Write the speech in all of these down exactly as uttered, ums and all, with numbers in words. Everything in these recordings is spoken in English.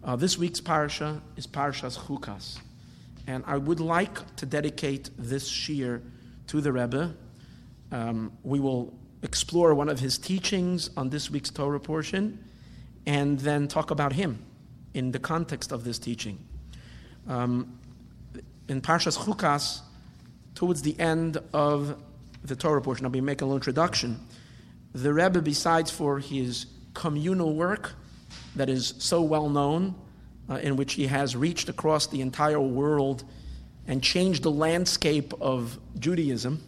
Uh, this week's parsha is Parshas Chukas. And I would like to dedicate this shiur to the Rebbe. Um, we will explore one of his teachings on this week's Torah portion and then talk about him in the context of this teaching. Um, in Parshas Chukas, towards the end of the Torah portion, I'll be making a little introduction. The Rebbe, besides for his communal work that is so well known, uh, in which he has reached across the entire world and changed the landscape of Judaism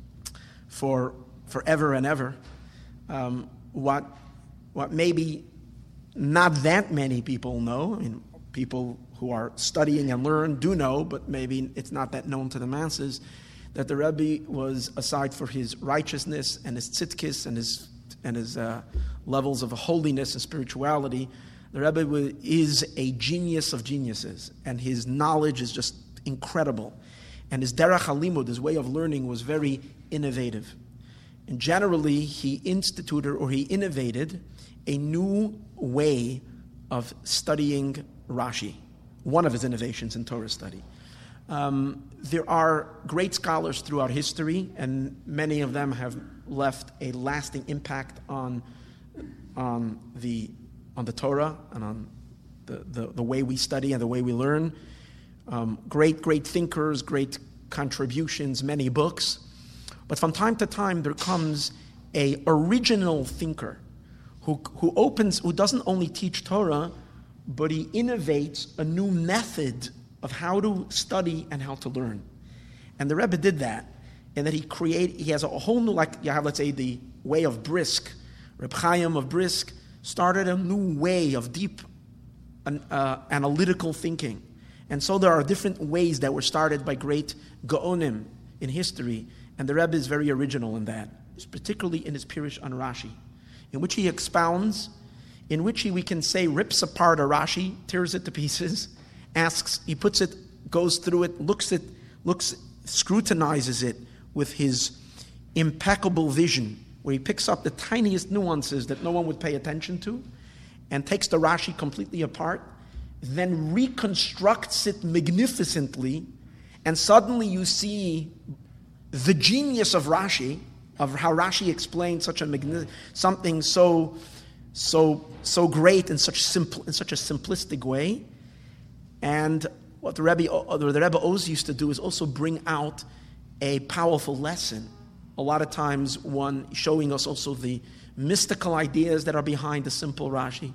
for forever and ever, um, what what maybe not that many people know, I mean, people who are studying and learn do know, but maybe it's not that known to the masses, that the Rebbe was, aside for his righteousness and his tzidkis and his and his uh, levels of holiness and spirituality, the Rebbe is a genius of geniuses, and his knowledge is just incredible. And his derech halimud, his way of learning, was very innovative. And generally, he instituted or he innovated a new way of studying Rashi, one of his innovations in Torah study. Um, there are great scholars throughout history, and many of them have left a lasting impact on, on, the, on the Torah and on the, the, the way we study and the way we learn. Um, great, great thinkers, great contributions, many books. But from time to time, there comes a original thinker who, who opens, who doesn't only teach Torah, but he innovates a new method of how to study and how to learn. And the Rebbe did that, and that he create, he has a whole new, like you have, let's say, the way of Brisk. Reb Chaim of Brisk started a new way of deep uh, analytical thinking. And so there are different ways that were started by great Gaonim in history, and the Rebbe is very original in that, particularly in his Pirush on Rashi, in which he expounds, in which he, we can say, rips apart a Rashi, tears it to pieces, asks, he puts it, goes through it, looks at, looks, scrutinizes it with his impeccable vision, where he picks up the tiniest nuances that no one would pay attention to, and takes the Rashi completely apart, then reconstructs it magnificently, and suddenly you see the genius of Rashi, of how Rashi explained such a magni- something so, so, so great in such simple, in such a simplistic way. And what the Rebbe, or the Rebbe always used to do is also bring out a powerful lesson. A lot of times, one showing us also the mystical ideas that are behind the simple Rashi.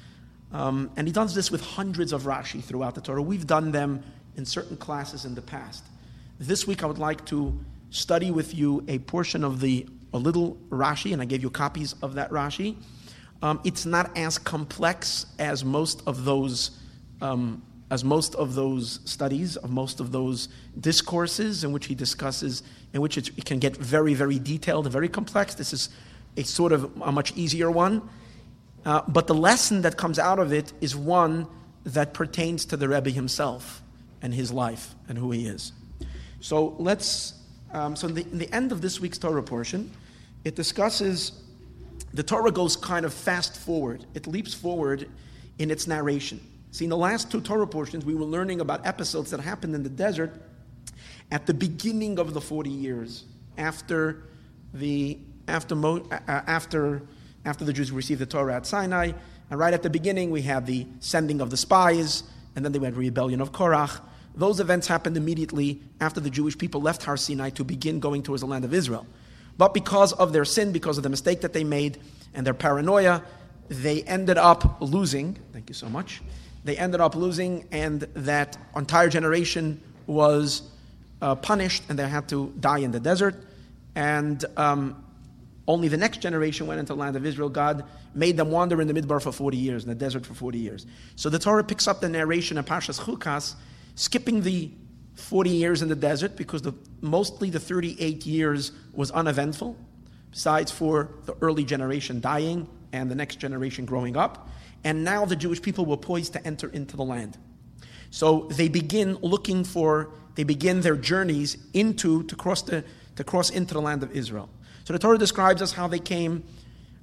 Um, and he does this with hundreds of Rashi throughout the Torah. We've done them in certain classes in the past. This week I would like to study with you a portion of the, a little Rashi, and I gave you copies of that Rashi. Um, it's not as complex as most of those um, as most of those studies, of most of those discourses in which he discusses, in which it, it can get very, very detailed and very complex. This is a sort of a much easier one. Uh, but the lesson that comes out of it is one that pertains to the Rebbe himself and his life and who he is. So let's, um, so in the, in the end of this week's Torah portion, it discusses, the Torah goes kind of fast forward. It leaps forward in its narration. See, in the last two Torah portions, we were learning about episodes that happened in the desert at the beginning of the forty years after the after Mo, uh, after after the Jews received the Torah at Sinai, and right at the beginning we have the sending of the spies, and then they went rebellion of Korach. Those events happened immediately after the Jewish people left Har Sinai to begin going towards the land of Israel. But because of their sin, because of the mistake that they made and their paranoia, they ended up losing. Thank you so much. They ended up losing, and that entire generation was uh, punished, and they had to die in the desert. And um, only the next generation went into the land of Israel. God made them wander in the Midbar for forty years, in the desert for forty years. So the Torah picks up the narration of Parshas Chukas, skipping the forty years in the desert, because the, mostly the thirty-eight years was uneventful, besides for the early generation dying and the next generation growing up. And now the Jewish people were poised to enter into the land. So they begin looking for, they begin their journeys into, to cross the, to cross into the land of Israel. So the Torah describes us how they came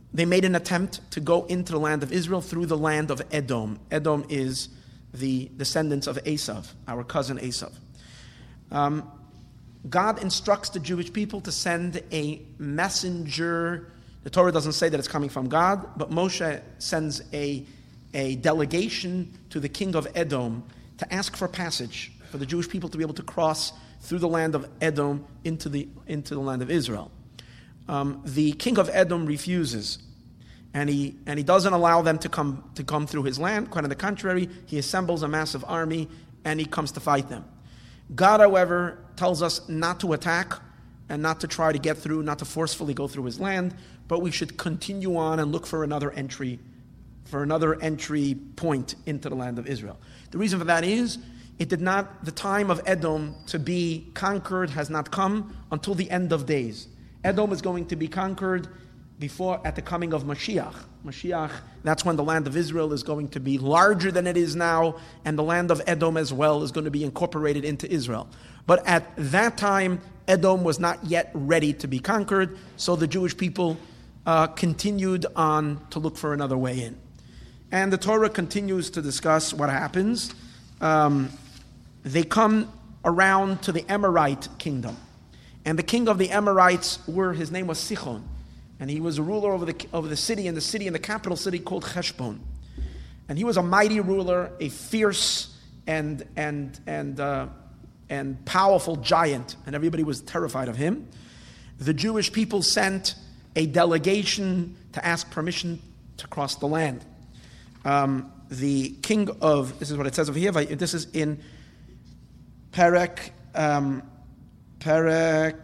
they made an attempt to go into the land of Israel through the land of Edom. Edom is the descendants of Esav, our cousin Esav. Um, God instructs the Jewish people to send a messenger. The Torah doesn't say that it's coming from God, but Moshe sends a, a delegation to the king of Edom to ask for passage, for the Jewish people to be able to cross through the land of Edom into the, into the land of Israel. Um, the king of Edom refuses, and he and he doesn't allow them to come to come through his land. Quite on the contrary, he assembles a massive army and he comes to fight them. God, however, tells us not to attack and not to try to get through, not to forcefully go through his land, but we should continue on and look for another entry, for another entry point into the land of Israel. The reason for that is it did not, the time of Edom to be conquered has not come until the end of days. Edom is going to be conquered before, at the coming of Mashiach. Mashiach, that's when the land of Israel is going to be larger than it is now, and the land of Edom as well is going to be incorporated into Israel. But at that time, Edom was not yet ready to be conquered, so the Jewish people uh, continued on to look for another way in. And the Torah continues to discuss what happens. Um, they come around to the Amorite kingdom. And the king of the Amorites, were his name was Sichon. And he was a ruler over the over the city, and the city, and the capital city called Heshbon. And he was a mighty ruler, a fierce and and and uh, and powerful giant, and everybody was terrified of him. The Jewish people sent a delegation to ask permission to cross the land. Um, the king of, this is what it says over here, this is in Perek, um, Perek,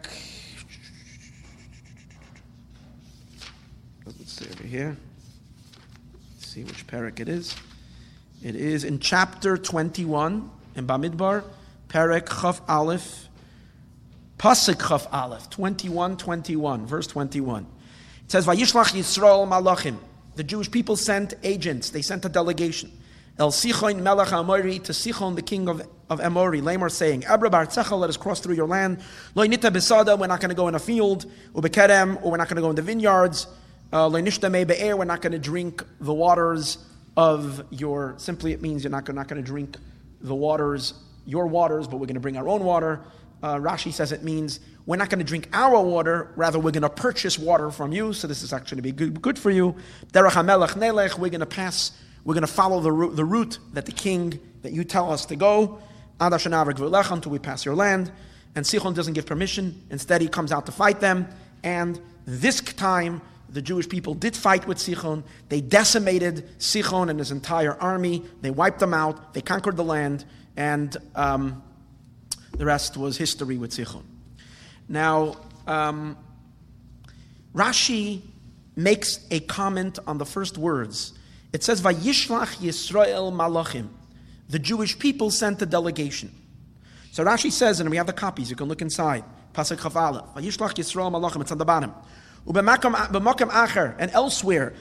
let's see over here, let's see which Perek it is. It is in chapter twenty-one, in Bamidbar, Perek Chaf Aleph, Pasuk Chaf Aleph, twenty-one, twenty-one, verse twenty-one. It says, Vayishlach Yisrael Malachim. The Jewish people sent agents, they sent a delegation. El Sichon Melech Amori, to Sichon, the king of, of Amori, Lamar, saying, Abra Bar Tzechel, let us cross through your land. Lo Nita Besada, we're not going to go in a field. Ubekerem, or we're not going to go in the vineyards. Lo Nishta Me Be'er, we're not going to drink the waters of your, simply it means you're not, not going to drink the waters, your waters, but we're going to bring our own water. Uh, Rashi says it means we're not going to drink our water, rather we're going to purchase water from you, so this is actually going to be good, good for you. Derech HaMelech Nelech, we're going to pass, we're going to follow the route, the route that the king, that you tell us to go, Ad Asher Na'avrik V'Lech, until we pass your land. And Sichon doesn't give permission, instead he comes out to fight them, and this time, the Jewish people did fight with Sichon. They decimated Sichon and his entire army. They wiped them out. They conquered the land. And um, the rest was history with Sichon. Now, um, Rashi makes a comment on the first words. It says, Vayishlach Yisrael Malachim. The Jewish people sent a delegation. So Rashi says, and we have the copies, you can look inside. Pasuk Chaf Aleph. Vayishlach Yisrael Malachim. It's on the bottom. And elsewhere,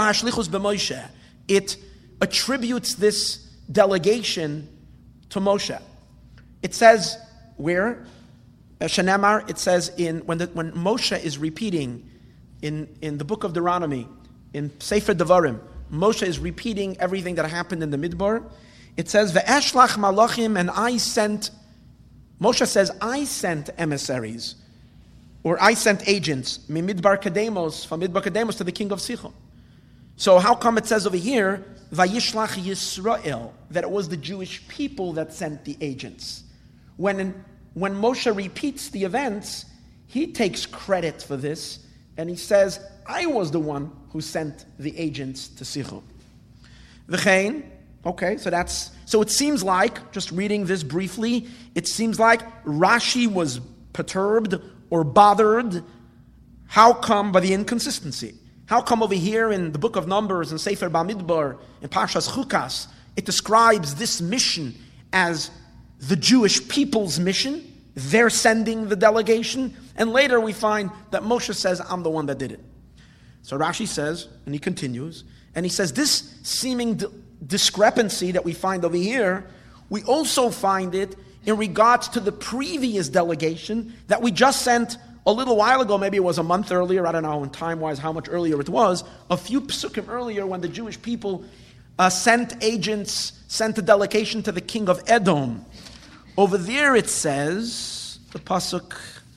it attributes this delegation to Moshe. It says where? Shenemar, it says in when the, when Moshe is repeating in, in the book of Deuteronomy, in Sefer Devarim, Moshe is repeating everything that happened in the Midbar. It says, Ve'eshlach malachim, and I sent, Moshe says, I sent emissaries. Or I sent agents, Midbar Kademos, from Midbar Kademos to the king of Sichon. So how come it says over here, Vayishlach Yisrael, that it was the Jewish people that sent the agents? When, when Moshe repeats the events, he takes credit for this, and he says, I was the one who sent the agents to Sichon. V'chein, okay, so that's, so it seems like, just reading this briefly, it seems like Rashi was perturbed or bothered. How come by the inconsistency? How come over here in the book of Numbers and Sefer Bamidbar in Parshas Chukas, it describes this mission as the Jewish people's mission? They're sending the delegation, and later we find that Moshe says, I'm the one that did it. So Rashi says, and he continues, and he says this seeming d- discrepancy that we find over here, we also find it in regards to the previous delegation that we just sent a little while ago, maybe it was a month earlier, I don't know in time-wise how much earlier it was, a few psukim earlier when the Jewish people uh, sent agents, sent a delegation to the king of Edom. Over there it says, the pasuk,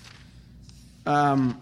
um,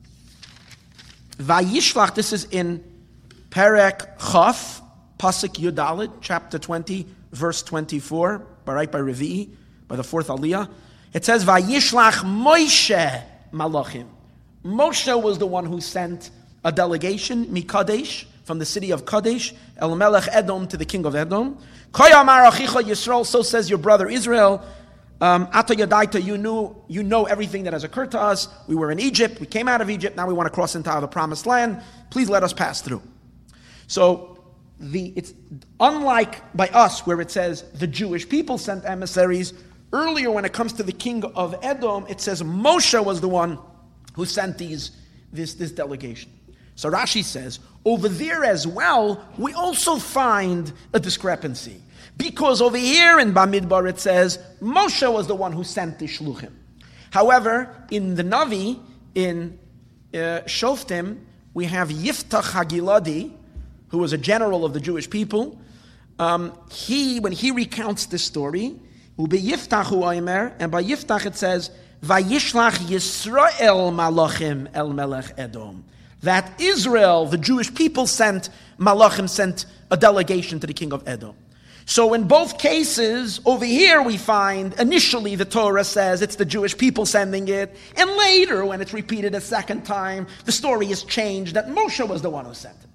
Vayishlach, this is in Perek Chaf, pasuk Yudalit, chapter twenty, verse twenty-four, right by Revi'i, by the fourth Aliyah. It says, Vayishlach Moshe Malachim. Moshe was the one who sent a delegation, Mikadesh, from the city of Kadesh, El Melech Edom, to the king of Edom. Koyamar Achicha Yisrael, so says your brother Israel. Um, Ata Yadaita, you knew, you know everything that has occurred to us. We were in Egypt, we came out of Egypt, now we want to cross into the promised land. Please let us pass through. So, the it's unlike by us, where it says the Jewish people sent emissaries. Earlier, when it comes to the king of Edom, it says Moshe was the one who sent these this, this delegation. So Rashi says, over there as well, we also find a discrepancy. Because over here in Bamidbar it says, Moshe was the one who sent the Shluchim. However, in the Navi, in uh, Shoftim, we have Yiftach Hagiladi, who was a general of the Jewish people. Um, he, when he recounts this story, Ube Yiftachu Oimer, and by Yiftach it says, Vayishlach Yisrael Malachim El Melech Edom. That Israel, the Jewish people, sent, Malachim sent a delegation to the king of Edom. So in both cases, over here we find, initially the Torah says it's the Jewish people sending it, and later, when it's repeated a second time, the story is changed that Moshe was the one who sent it.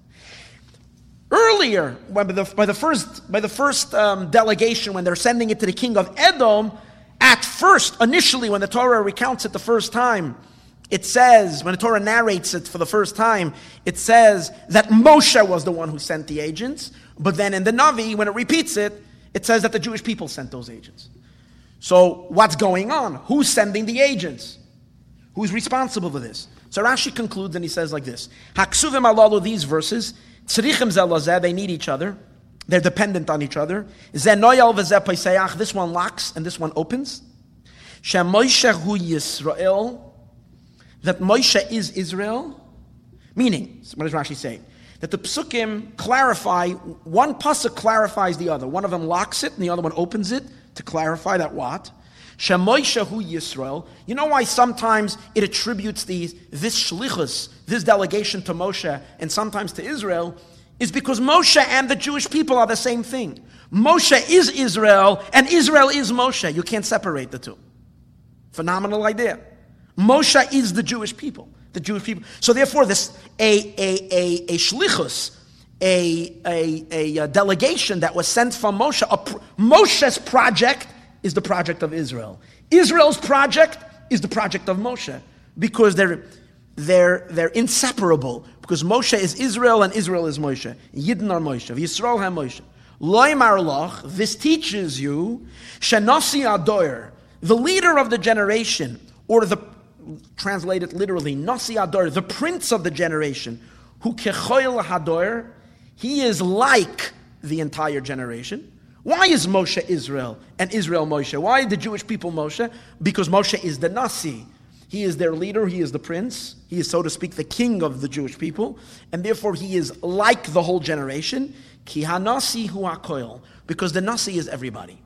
Earlier, by the, by the first, by the first um, delegation, when they're sending it to the king of Edom, at first, initially, when the Torah recounts it the first time, it says, when the Torah narrates it for the first time, it says that Moshe was the one who sent the agents. But then in the Navi, when it repeats it, it says that the Jewish people sent those agents. So what's going on? Who's sending the agents? Who's responsible for this? So Rashi concludes and he says like this. Haksuvim alalu, these verses, tzrichim zelazeh, they need each other. They're dependent on each other. Zeh noyal v'zeh paisayach, this one locks and this one opens. Shem Moshe hu Yisrael, that Moshe is Israel. Meaning, what does Rashi say? That the psukim clarify, one pasuk clarifies the other. One of them locks it and the other one opens it to clarify that what? Shem Moshe hu Yisrael. You know why sometimes it attributes these, this shlichus, this delegation to Moshe and sometimes to Israel, is because Moshe and the Jewish people are the same thing. Moshe is Israel and Israel is Moshe. You can't separate the two. Phenomenal idea. Moshe is the Jewish people. The Jewish people. So therefore, this a a a a shlichus, a a a, a delegation that was sent from Moshe. A, Moshe's project is the project of Israel. Israel's project is the project of Moshe because they're they're they're inseparable. Because Moshe is Israel and Israel is Moshe. Yidden are Moshe. Yisrael ha Moshe. Loimar loch. This teaches you shenasi ador, the leader of the generation, or the translate it literally, Nasi Ador, the prince of the generation, who kechoil hador, he is like the entire generation. Why is Moshe Israel and Israel Moshe? Why the Jewish people Moshe? Because Moshe is the Nasi. He is their leader, he is the prince, he is, so to speak, the king of the Jewish people, and therefore he is like the whole generation. Ki hanasi hu hakoil, because the Nasi is everybody.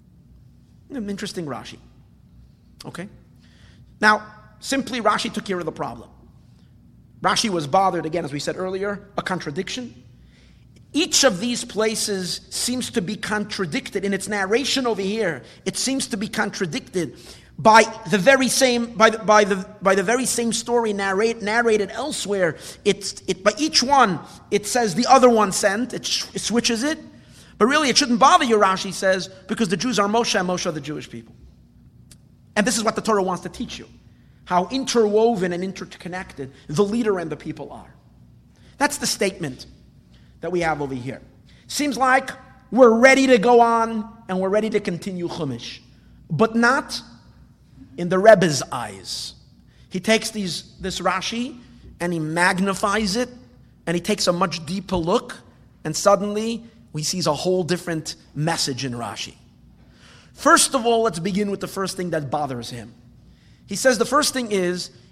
An interesting Rashi. Okay? Now, simply, Rashi took care of the problem. Rashi was bothered, again, as we said earlier, a contradiction. Each of these places seems to be contradicted in its narration over here. It seems to be contradicted by the very same by the, by the by the very same story narrate, narrated elsewhere. It's it by each one it says the other one sent. It, sh- it switches it, but really it shouldn't bother you. Rashi says because the Jews are Moshe and Moshe are the Jewish people, and this is what the Torah wants to teach you. How interwoven and interconnected the leader and the people are. That's the statement that we have over here. Seems like we're ready to go on and we're ready to continue Chumash, but not in the Rebbe's eyes. He takes these this Rashi and he magnifies it and he takes a much deeper look and suddenly we see a whole different message in Rashi. First of all, let's begin with the first thing that bothers him. He says the first thing is,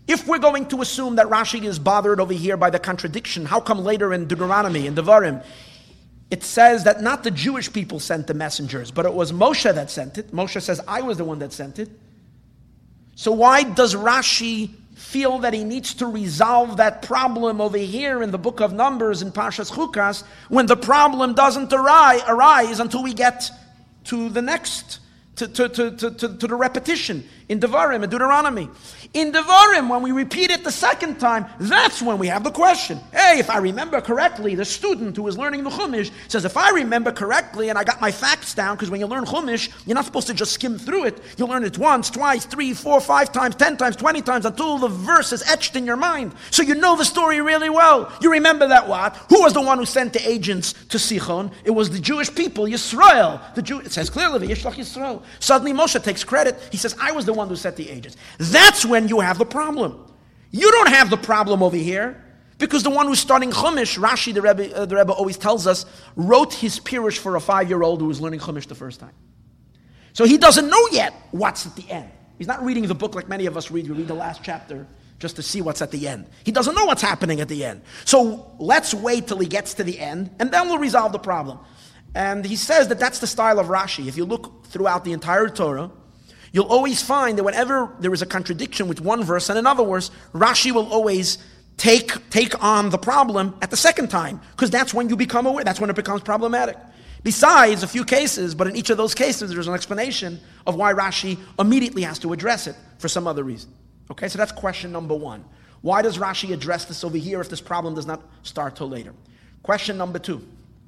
If we're going to assume that Rashi is bothered over here by the contradiction, how come later in Deuteronomy, in Devarim, it says that not the Jewish people sent the messengers, but it was Moshe that sent it. Moshe says, I was the one that sent it. So why does Rashi feel that he needs to resolve that problem over here in the book of Numbers in Parshas Chukas when the problem doesn't arise, arise until we get to the next, to, to, to, to, to, to the repetition in Devarim, in Deuteronomy. In Devarim, when we repeat it the second time, that's when we have the question. Hey, if I remember correctly, the student who is learning the Chumash says, if I remember correctly and I got my facts down, because when you learn Chumash, you're not supposed to just skim through it. You learn it once, twice, three, four, five times, ten times, twenty times, until the verse is etched in your mind. So you know the story really well. You remember that what? Who was the one who sent the agents to Sichon? It was the Jewish people, Yisrael. The Jew, it says clearly, Yishlach Yisrael. Suddenly Moshe takes credit. He says, I was the one who sent the agents. That's when you have the problem. You don't have the problem over here, because the one who's starting Chumash, Rashi, the Rebbe, uh, the Rebbe always tells us, wrote his Pirush for a five-year-old who was learning Chumash the first time. So he doesn't know yet what's at the end. He's not reading the book like many of us read. You read the last chapter just to see what's at the end. He doesn't know what's happening at the end. So let's wait till he gets to the end, and then we'll resolve the problem. And he says that that's the style of Rashi. If you look throughout the entire Torah, you'll always find that whenever there is a contradiction with one verse and another verse, Rashi will always take, take on the problem at the second time, because that's when you become aware, that's when it becomes problematic. Besides a few cases, but in each of those cases there's an explanation of why Rashi immediately has to address it for some other reason. Okay, so that's question number one. Why does Rashi address this over here if this problem does not start till later? Question number two.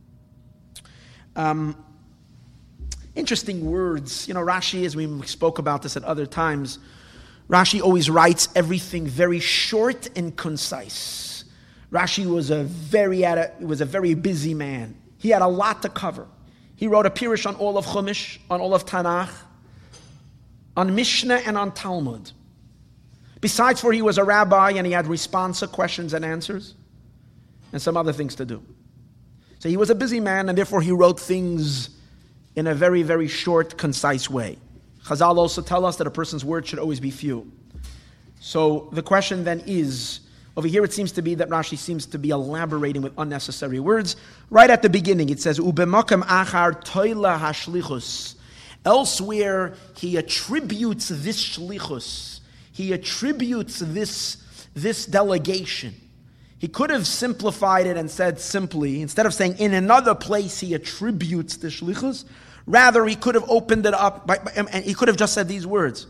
Um, Interesting words. You know, Rashi, as we spoke about this at other times, Rashi always writes everything very short and concise. Rashi was a very was a very busy man. He had a lot to cover. He wrote a Pirush on all of Chumash, on all of Tanakh, on Mishnah, and on Talmud. Besides, for he was a rabbi and he had responsa, questions and answers, and some other things to do. So he was a busy man, and therefore he wrote things in a very, very short, concise way. Chazal also tell us that a person's words should always be few. So the question then is, over here it seems to be that Rashi seems to be elaborating with unnecessary words. Right at the beginning it says, Ubemakam achar toila hashlichus. Elsewhere he attributes this shlichus. He attributes this, this delegation. He could have simplified it and said simply, instead of saying in another place he attributes the shlichus, rather he could have opened it up, by, by, and he could have just said these words.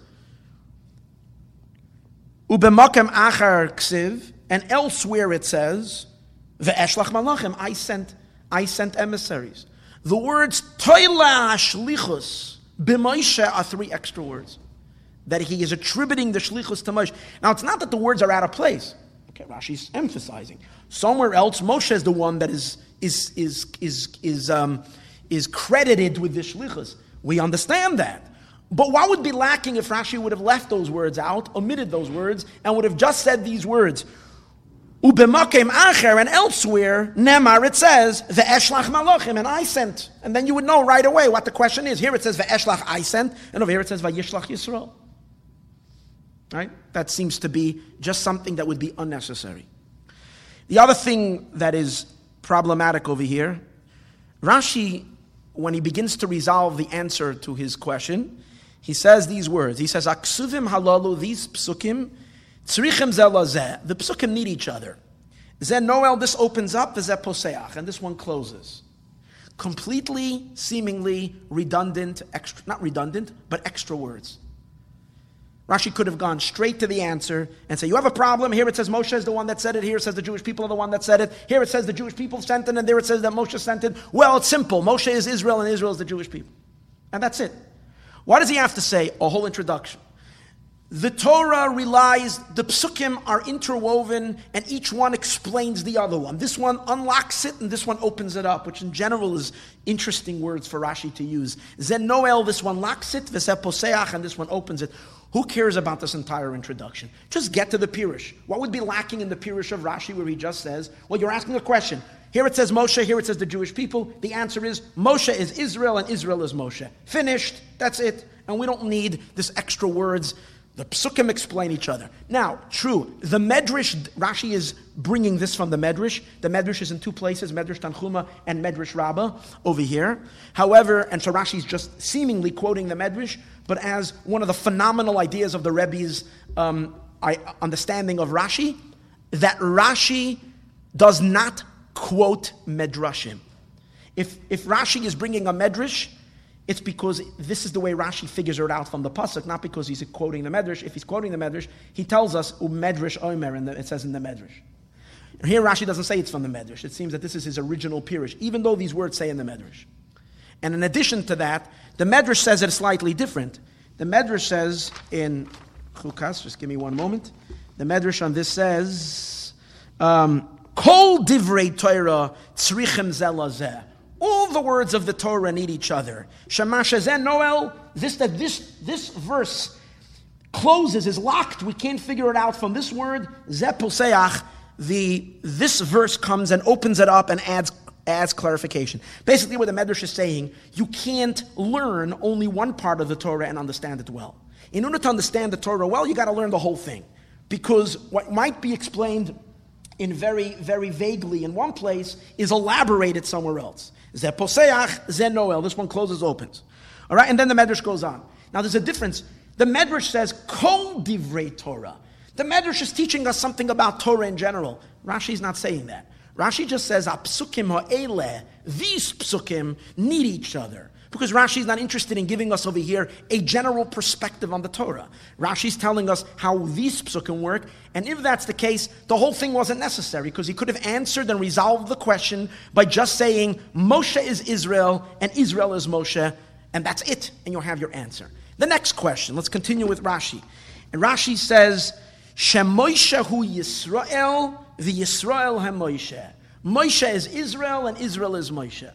Ubemakem achar ksiv, and elsewhere it says, ve'eshlach malachim, I sent, I sent emissaries. The words toila shlichus b'Moshe are three extra words that he is attributing the shlichus to Moshe. Now it's not that the words are out of place. Okay, Rashi's emphasizing. Somewhere else, Moshe is the one that is is is is is um, is credited with the shlichus. We understand that. But what would be lacking if Rashi would have left those words out, omitted those words, and would have just said these words? Ubemakem acher, and elsewhere, Nemar, it says, ve'eshlach malachim, and I sent. And then you would know right away what the question is. Here it says, ve'eshlach, I sent, and over here it says, va'yishlach Yisrael. Right? That seems to be just something that would be unnecessary. The other thing that is problematic over here, Rashi, when he begins to resolve the answer to his question, he says these words. He says, Aksuvim halalu, these psukim, tzrichim zelazeh. The psukim need each other. Zeh Noel, this opens up, zeh poseach, and this one closes. Completely, seemingly redundant, extra, not redundant, but extra words. Rashi could have gone straight to the answer and say, you have a problem. Here it says Moshe is the one that said it. Here it says the Jewish people are the one that said it. Here it says the Jewish people sent it, and there it says that Moshe sent it. Well, it's simple. Moshe is Israel, and Israel is the Jewish people. And that's it. Why does he have to say a whole introduction? The Torah relies, the psukim are interwoven, and each one explains the other one. This one unlocks it, and this one opens it up, which in general is interesting words for Rashi to use. Zen Noel, this one locks it, v'seh poseach, and this one opens it. Who cares about this entire introduction? Just get to the Pirush. What would be lacking in the Pirush of Rashi where he just says, well, you're asking a question. Here it says Moshe, here it says the Jewish people. The answer is Moshe is Israel and Israel is Moshe. Finished. That's it. And we don't need this extra words. The psukim explain each other. Now, true, the Medrash, Rashi is bringing this from the Medrash. The Medrash is in two places, Medrash Tanchuma and Medrash Rabbah over here. However, and so Rashi is just seemingly quoting the Medrash, but as one of the phenomenal ideas of the Rebbe's um, understanding of Rashi, that Rashi does not quote Medrashim. If, if Rashi is bringing a Medrash, it's because this is the way Rashi figures it out from the pasuk, not because he's quoting the Medrash. If he's quoting the Medrash, he tells us Medrash Omer, and it says in the Medrash. Here Rashi doesn't say it's from the Medrash. It seems that this is his original Pirush, even though these words say in the Medrash. And in addition to that, the Medrash says it slightly different. The Medrash says in Chukas, just give me one moment. The Medrash on this says, um, Kol divrei Torah tzrichem zelazeh. All the words of the Torah need each other. Shamash Ezen Noel, this that this this verse closes, is locked. We can't figure it out from this word. Zeh Poseach, the this verse comes and opens it up and adds adds clarification. Basically, what the Medrash is saying, you can't learn only one part of the Torah and understand it well. In order to understand the Torah well, you got to learn the whole thing, because what might be explained in very, very vaguely in one place is elaborated somewhere else. Zeh Poseach, Zeh Noel. This one closes, opens. All right, and then the Medrash goes on. Now there's a difference. The Medrash says, Kol divrei Torah. The Medrash is teaching us something about Torah in general. Rashi's not saying that. Rashi just says, Psukim ha'eleh, these psukim need each other. Because Rashi is not interested in giving us over here a general perspective on the Torah. Rashi's telling us how these psukim work, and if that's the case, the whole thing wasn't necessary, because he could have answered and resolved the question by just saying, Moshe is Israel, and Israel is Moshe, and that's it, and you'll have your answer. The next question, let's continue with Rashi. And Rashi says, Shem Moshe hu Yisrael, the Yisrael ha Moshe. Moshe is Israel, and Israel is Moshe.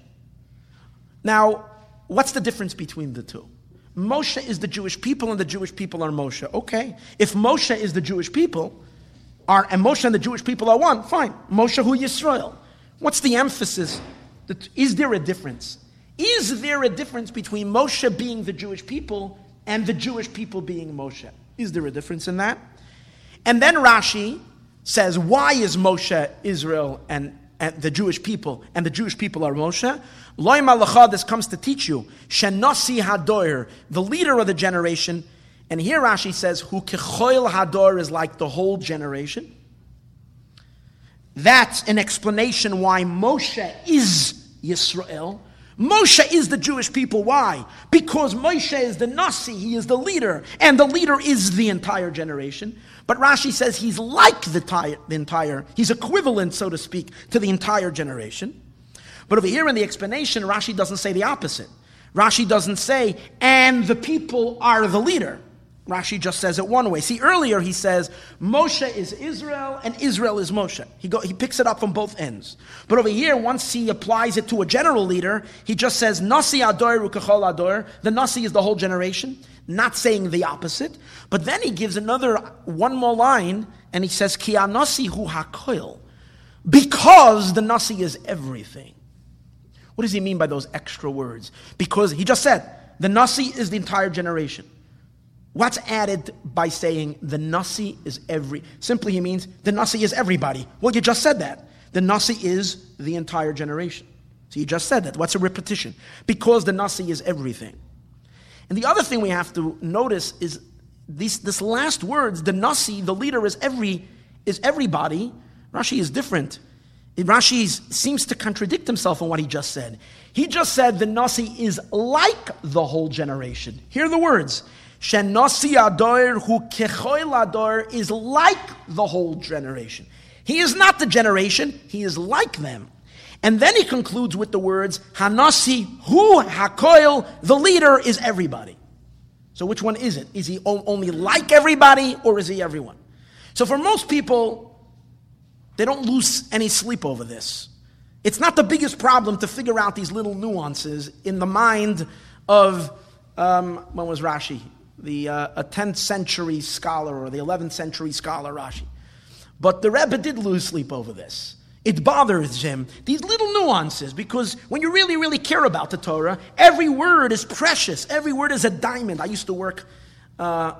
Now, what's the difference between the two? Moshe is the Jewish people and the Jewish people are Moshe. Okay. If Moshe is the Jewish people, are, and Moshe and the Jewish people are one, fine. Moshe hu Yisrael. What's the emphasis? Is there a difference? Is there a difference between Moshe being the Jewish people and the Jewish people being Moshe? Is there a difference in that? And then Rashi says, why is Moshe Israel and and the Jewish people, and the Jewish people are Moshe? Loi malacha, this comes to teach you, Shenasi Hador, the leader of the generation. And here Rashi says, Hu kechoil Hador is like the whole generation. That's an explanation why Moshe is Yisrael. Moshe is the Jewish people. Why? Because Moshe is the Nasi, he is the leader, and the leader is the entire generation. But Rashi says he's like the, ty- the entire, he's equivalent, so to speak, to the entire generation. But over here in the explanation, Rashi doesn't say the opposite. Rashi doesn't say, and the people are the leader. Rashi just says it one way. See, earlier he says, Moshe is Israel and Israel is Moshe. He go, he picks it up from both ends. But over here, once he applies it to a general leader, he just says, Nasi Ador Ukachol Ador. The Nasi is the whole generation, not saying the opposite. But then he gives another, one more line, and he says, Ki Nasi hu hakoil. Because the Nasi is everything. What does he mean by those extra words? Because he just said, the Nasi is the entire generation. What's added by saying the Nasi is every... Simply he means the Nasi is everybody. Well, you just said that. The Nasi is the entire generation. So you just said that. What's a repetition? Because the Nasi is everything. And the other thing we have to notice is these, this last words, the Nasi, the leader is every is everybody. Rashi is different. Rashi seems to contradict himself in what he just said. He just said the Nasi is like the whole generation. Hear the words. Shenasi Ador hu kechoil Ador is like the whole generation. He is not the generation, he is like them. And then he concludes with the words, Hanasi hu hakoil, the leader is everybody. So which one is it? Is he only like everybody or is he everyone? So for most people, they don't lose any sleep over this. It's not the biggest problem to figure out these little nuances in the mind of, um, when was Rashi? The uh, a tenth century scholar or the eleventh century scholar Rashi. But the Rebbe did lose sleep over this. It bothers him, these little nuances, because when you really, really care about the Torah, every word is precious. Every word is a diamond. I used to work uh,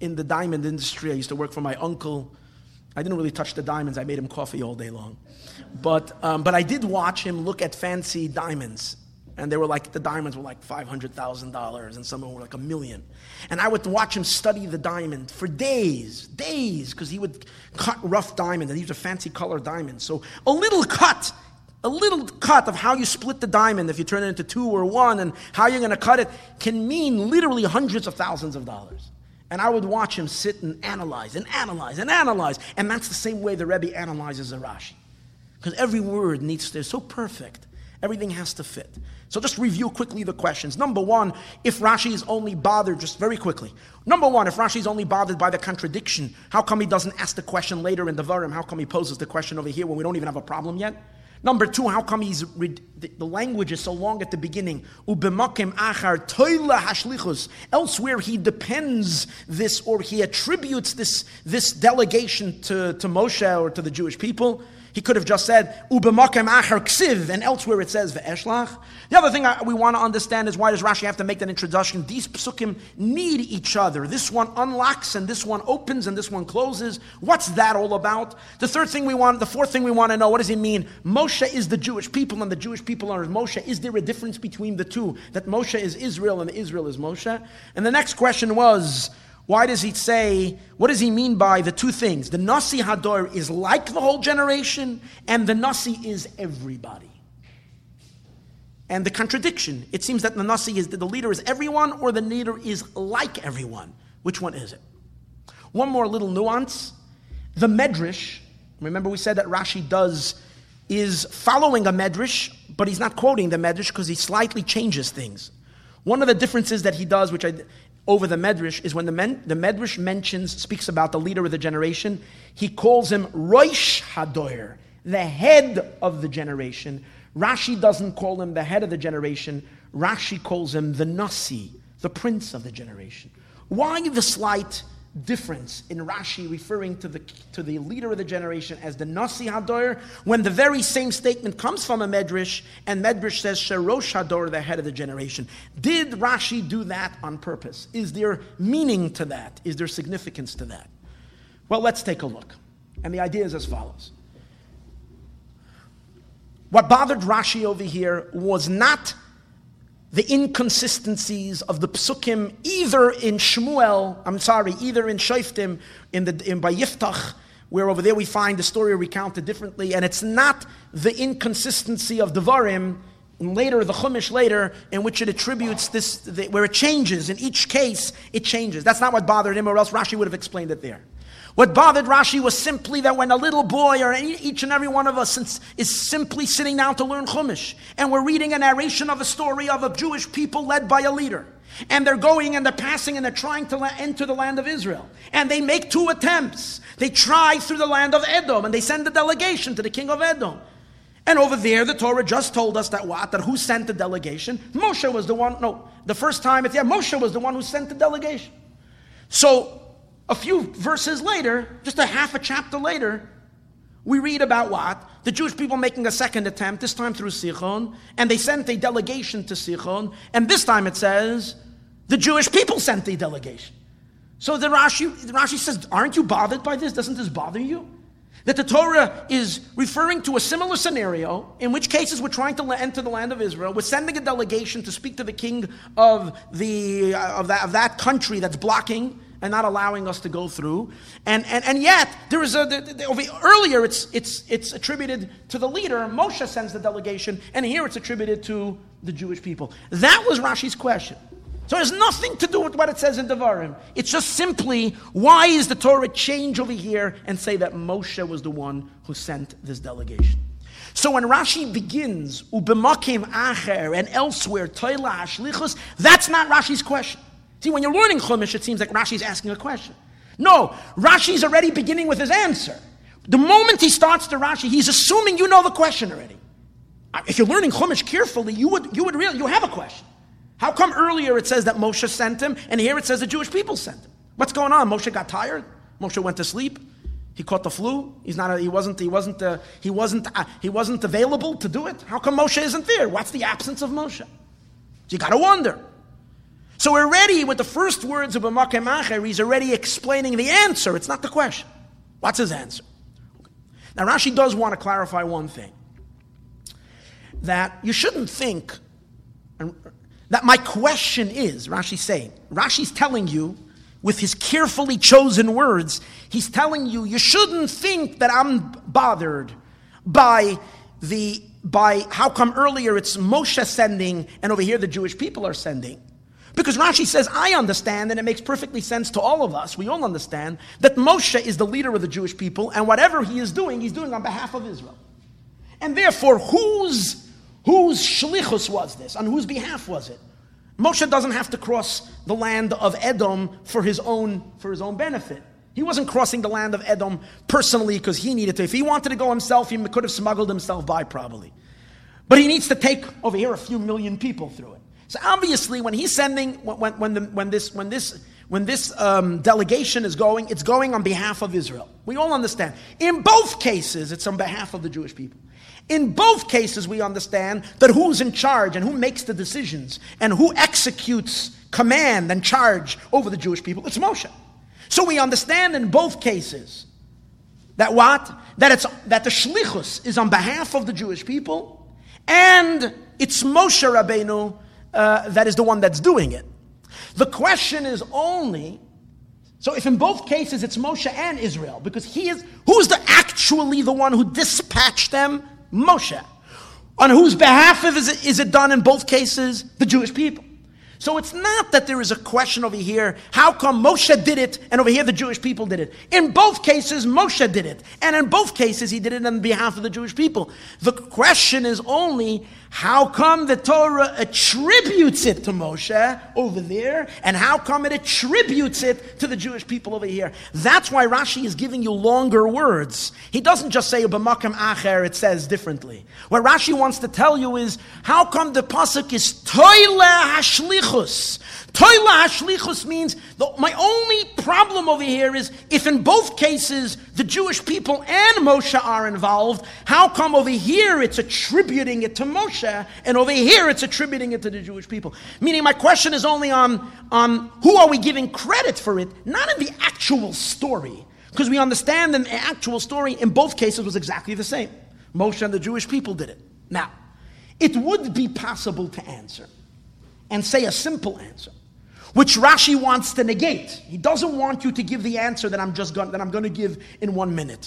in the diamond industry. I used to work for my uncle. I didn't really touch the diamonds. I made him coffee all day long. But um, but I did watch him look at fancy diamonds. And they were like, the diamonds were like five hundred thousand dollars, and some of them were like a million. And I would watch him study the diamond for days, days, because he would cut rough diamonds, and these are fancy colored diamonds. So a little cut, a little cut of how you split the diamond, if you turn it into two or one, and how you're going to cut it, can mean literally hundreds of thousands of dollars. And I would watch him sit and analyze, and analyze, and analyze. And that's the same way the Rebbe analyzes a Rashi. Because every word needs to, they're so perfect. Everything has to fit. So just review quickly the questions. Number one, if Rashi is only bothered, just very quickly. Number one, if Rashi is only bothered by the contradiction, how come he doesn't ask the question later in Devarim? How come he poses the question over here when we don't even have a problem yet? Number two, how come he's the, the language is so long at the beginning? Ubemakim achar toila hashlichus. Elsewhere he depends this, or he attributes this, this delegation to, to Moshe or to the Jewish people. He could have just said, Ubemakem acher ksiv, and elsewhere it says, ve'eshlach. The other thing I, we want to understand is, why does Rashi have to make that introduction? These psukim need each other. This one unlocks, and this one opens, and this one closes. What's that all about? The third thing we want, the fourth thing we want to know, what does it mean? Moshe is the Jewish people, and the Jewish people are Moshe. Is there a difference between the two? That Moshe is Israel, and Israel is Moshe? And the next question was, why does he say, what does he mean by the two things? The Nasi Hador is like the whole generation, and the Nasi is everybody. And the contradiction, it seems that the Nasi is that the leader is everyone, or the leader is like everyone. Which one is it? One more little nuance. The Medrash, remember we said that Rashi does, is following a Medrash, but he's not quoting the Medrash because he slightly changes things. One of the differences that he does, which I... over the Medrash, is when the, men, the Medrash mentions, speaks about the leader of the generation, he calls him Rosh Hadoyer, the head of the generation. Rashi doesn't call him the head of the generation. Rashi calls him the Nasi, the prince of the generation. Why the slight difference in Rashi referring to the to the leader of the generation as the Nasi Hadoyer, when the very same statement comes from a Medrash, and Medrash says Sherosh Hadoyer, the head of the generation? Did Rashi do that on purpose? Is there meaning to that? Is there significance to that? Well, let's take a look. And the idea is as follows. What bothered Rashi over here was not the inconsistencies of the psukim, either in Shmuel, I'm sorry, either in Shoftim, in the in by Yiftach, where over there we find the story recounted differently, and it's not the inconsistency of Devarim, and later the Chumash later, in which it attributes this, the, where it changes. In each case, it changes. That's not what bothered him, or else Rashi would have explained it there. What bothered Rashi was simply that when a little boy, or each and every one of us, is simply sitting down to learn Chumash, and we're reading a narration of a story of a Jewish people led by a leader, and they're going and they're passing and they're trying to enter the land of Israel, and they make two attempts. They try through the land of Edom, and they send a delegation to the king of Edom. And over there, the Torah just told us that what? That who sent the delegation? Moshe was the one, no, the first time, it's, yeah, Moshe was the one who sent the delegation. So, a few verses later, just a half a chapter later, we read about what? The Jewish people making a second attempt, this time through Sichon, and they sent a delegation to Sichon, and this time it says, the Jewish people sent a delegation. So the Rashi, the Rashi says, aren't you bothered by this? Doesn't this bother you? That the Torah is referring to a similar scenario, in which cases we're trying to enter the land of Israel, we're sending a delegation to speak to the king of, the, uh, of, that, of that country that's blocking and not allowing us to go through, and and, and yet there is a the, the, over, earlier it's it's it's attributed to the leader. Moshe sends the delegation, and here it's attributed to the Jewish people. That was Rashi's question. So it has nothing to do with what it says in Devarim. It's just simply, why is the Torah change over here and say that Moshe was the one who sent this delegation? So when Rashi begins ubemakim acher and elsewhere toila hashlichus, that's not Rashi's question. See, when you're learning Chumash, it seems like Rashi's asking a question. No, Rashi's already beginning with his answer. The moment he starts the Rashi, he's assuming you know the question already. If you're learning Chumash carefully, you would you would really you have a question. How come earlier it says that Moshe sent him, and here it says the Jewish people sent him? What's going on? Moshe got tired. Moshe went to sleep. He caught the flu. He's not. A, he wasn't. He wasn't. Uh, he wasn't. Uh, he wasn't available to do it. How come Moshe isn't there? What's the absence of Moshe? You got to wonder. So already with the first words of B'makom Acher, he's already explaining the answer. It's not the question. What's his answer? Now Rashi does want to clarify one thing. That you shouldn't think, that my question is, Rashi's saying, Rashi's telling you, with his carefully chosen words, he's telling you, you shouldn't think that I'm bothered by the, by how come earlier it's Moshe sending, and over here the Jewish people are sending. Because Rashi says, I understand, and it makes perfectly sense to all of us, we all understand, that Moshe is the leader of the Jewish people, and whatever he is doing, he's doing on behalf of Israel. And therefore, whose, whose shlichus was this? On whose behalf was it? Moshe doesn't have to cross the land of Edom for his own, for his own benefit. He wasn't crossing the land of Edom personally because he needed to. If he wanted to go himself, he could have smuggled himself by probably. But he needs to take over here a few million people through it. So obviously, when he's sending, when when the, when this when this when this um, delegation is going, it's going on behalf of Israel. We all understand. In both cases, it's on behalf of the Jewish people. In both cases, we understand that who's in charge and who makes the decisions and who executes command and charge over the Jewish people. It's Moshe. So we understand in both cases that what? That it's that the shlichus is on behalf of the Jewish people, and it's Moshe Rabbeinu uh, that is the one that's doing it. The question is only, so if in both cases it's Moshe and Israel, because he is, who's the actually the one who dispatched them? Moshe. On whose behalf is it, is it done in both cases? The Jewish people. So it's not that there is a question over here, how come Moshe did it, and over here the Jewish people did it. In both cases, Moshe did it. And in both cases, he did it on behalf of the Jewish people. The question is only, how come the Torah attributes it to Moshe over there, and how come it attributes it to the Jewish people over here? That's why Rashi is giving you longer words. He doesn't just say, B'makom Acher, it says differently. What Rashi wants to tell you is, how come the pasuk is Toile HaShlichus? Toila HaShlichus means, the, my only problem over here is, if in both cases the Jewish people and Moshe are involved, how come over here it's attributing it to Moshe, and over here it's attributing it to the Jewish people? Meaning my question is only on, on who are we giving credit for it, not in the actual story. Because we understand that the actual story in both cases was exactly the same. Moshe and the Jewish people did it. Now, it would be possible to answer and say a simple answer, which Rashi wants to negate. He doesn't want you to give the answer that I'm just going that I'm going to give in one minute.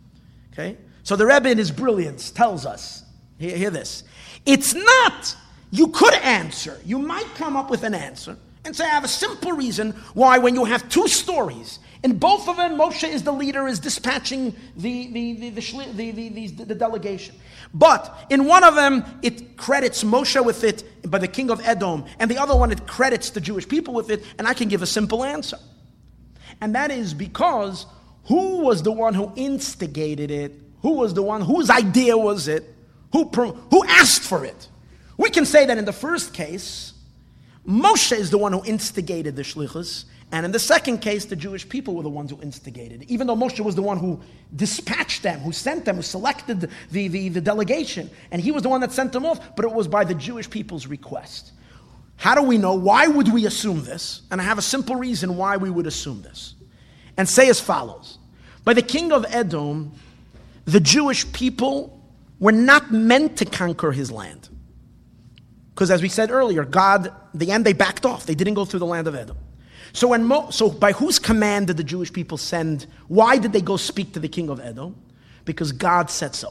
Okay? So the Rebbe in his brilliance tells us, hear, hear this. It's not, you could answer, you might come up with an answer and say, I have a simple reason why when you have two stories, in both of them, Moshe is the leader, is dispatching the, the, the, the, the, the, the, the delegation. But in one of them, it credits Moshe with it by the king of Edom, and the other one, it credits the Jewish people with it, and I can give a simple answer. And that is because who was the one who instigated it? Who was the one, whose idea was it? Who, who asked for it? We can say that in the first case, Moshe is the one who instigated the shlichus, and in the second case, the Jewish people were the ones who instigated it. Even though Moshe was the one who dispatched them, who sent them, who selected the, the, the delegation, and he was the one that sent them off, but it was by the Jewish people's request. How do we know? Why would we assume this? And I have a simple reason why we would assume this. And say as follows. By the king of Edom, the Jewish people were not meant to conquer his land. Because as we said earlier, God, in the end they backed off. They didn't go through the land of Edom. So when Mo, so by whose command did the Jewish people send? Why did they go speak to the king of Edom? Because God said so.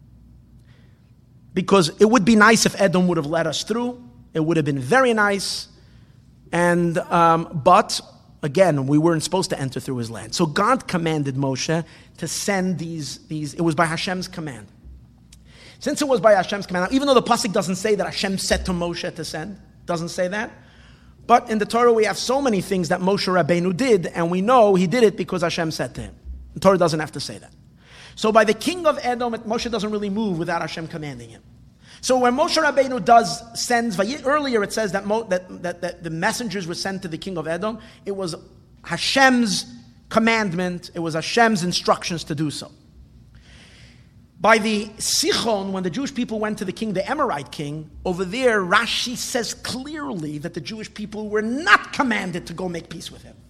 Because it would be nice if Edom would have let us through. It would have been very nice. And um, but again, we weren't supposed to enter through his land. So God commanded Moshe to send these these. It was by Hashem's command. Since it was by Hashem's command, even though the pasuk doesn't say that Hashem said to Moshe to send, doesn't say that. But in the Torah, we have so many things that Moshe Rabbeinu did, and we know he did it because Hashem said to him. The Torah doesn't have to say that. So by the king of Edom, Moshe doesn't really move without Hashem commanding him. So when Moshe Rabbeinu does, sends, earlier it says that, Mo, that, that, that the messengers were sent to the king of Edom, it was Hashem's commandment, it was Hashem's instructions to do so. By the Sichon, when the Jewish people went to the king, the Amorite king, over there, Rashi says clearly that the Jewish people were not commanded to go make peace with him.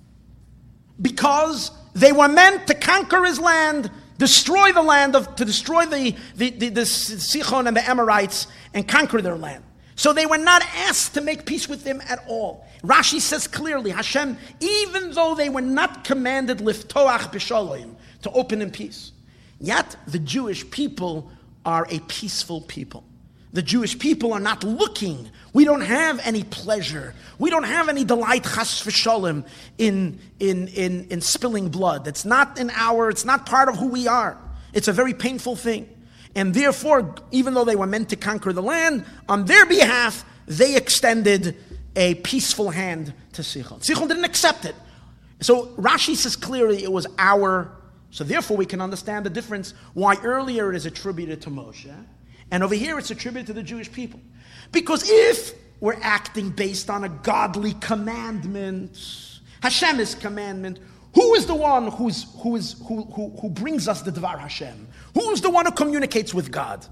Because they were meant to conquer his land, destroy the land, of, to destroy the, the, the, the Sichon and the Amorites and conquer their land. So they were not asked to make peace with him at all. Rashi says clearly, Hashem, even though they were not commanded liftoach b'shalom, to open in peace, yet the Jewish people are a peaceful people. The Jewish people are not looking. We don't have any pleasure. We don't have any delight, chas v'shalom, in, in, in, in spilling blood. It's not in our, it's not part of who we are. It's a very painful thing. And therefore, even though they were meant to conquer the land, on their behalf, they extended a peaceful hand to Sichon. Sichon didn't accept it. So Rashi says clearly it was our, so therefore we can understand the difference why earlier it is attributed to Moshe, and over here it's attributed to the Jewish people. Because if we're acting based on a godly commandment, Hashem's commandment, who is the one who's, who, is, who, who, who brings us the Dvar Hashem? Who is the one who communicates with God?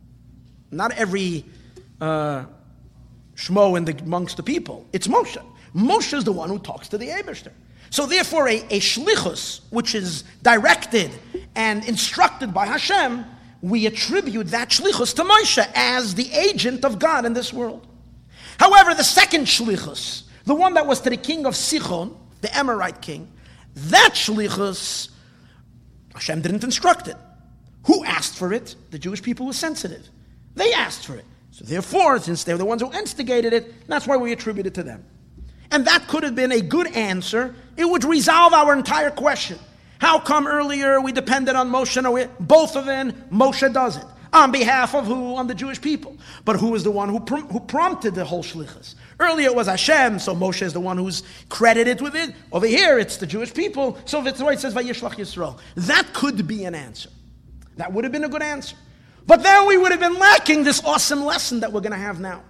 Not every uh, shmo in the, amongst the people. It's Moshe. Moshe is the one who talks to the Eibishter. So therefore, a, a shlichus, which is directed and instructed by Hashem, we attribute that shlichus to Moshe as the agent of God in this world. However, the second shlichus, the one that was to the king of Sichon, the Amorite king, that shlichus, Hashem didn't instruct it. Who asked for it? The Jewish people were sensitive. They asked for it. So therefore, since they were the ones who instigated it, that's why we attribute it to them. And that could have been a good answer. It would resolve our entire question. How come earlier we depended on Moshe and we, both of them, Moshe does it? On behalf of who? On the Jewish people. But who is the one who, prom- who prompted the whole shlichus? Earlier it was Hashem, so Moshe is the one who's credited with it. Over here it's the Jewish people, so that's why it says Vayishlach Yisrael. That could be an answer. That would have been a good answer. But then we would have been lacking this awesome lesson that we're going to have now.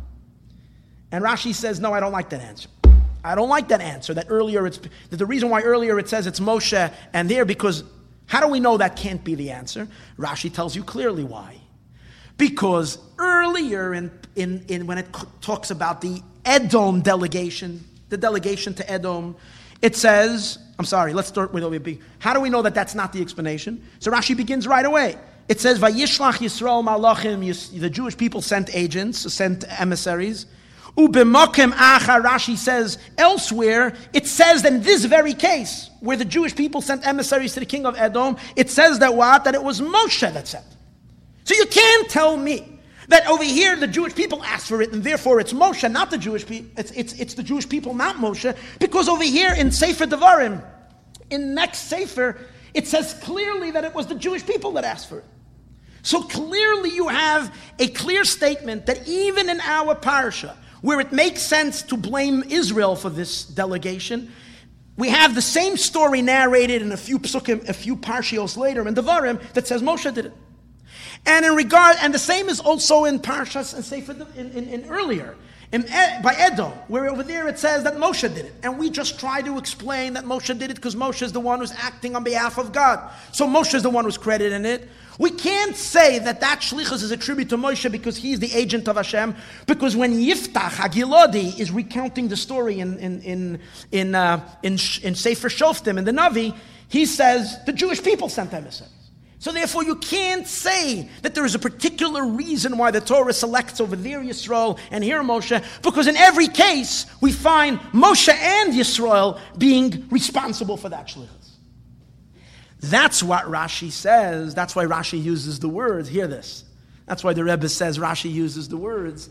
And Rashi says, no, I don't like that answer. I don't like that answer, that earlier it's, that the reason why earlier it says it's Moshe and there, because how do we know that can't be the answer? Rashi tells you clearly why. Because earlier in, in, in when it talks about the Edom delegation, the delegation to Edom, it says, I'm sorry, let's start with O B B. How do we know that that's not the explanation? So Rashi begins right away. It says, Vayishlach Yisrael Malachim, the Jewish people sent agents, sent emissaries. Ubemokim Acha, Rashi says elsewhere, it says that in this very case, where the Jewish people sent emissaries to the king of Edom, it says that what? That it was Moshe that sent. So you can't tell me that over here the Jewish people asked for it and therefore it's Moshe, not the Jewish people. It's, it's, it's the Jewish people, not Moshe, because over here in Sefer Devarim, in next Sefer, it says clearly that it was the Jewish people that asked for it. So clearly you have a clear statement that even in our parsha, where it makes sense to blame Israel for this delegation, we have the same story narrated in a few psukim, a few parshios later in Devarim that says Moshe did it. And in regard, and the same is also in Parshas and Sefer in, in, in earlier in, by Edom, where over there it says that Moshe did it, and we just try to explain that Moshe did it because Moshe is the one who's acting on behalf of God. So Moshe is the one who's credited in it. We can't say that that shlichus is a tribute to Moshe because he's the agent of Hashem. Because when Yiftach Hagiladi is recounting the story in in in in uh, in, in Sefer Shoftim in the Navi, he says the Jewish people sent emissaries. So therefore, you can't say that there is a particular reason why the Torah selects over there Yisrael and here Moshe, because in every case we find Moshe and Yisrael being responsible for that shlichus. That's what Rashi says. That's why Rashi uses the words. Hear this. That's why the Rebbe says Rashi uses the words.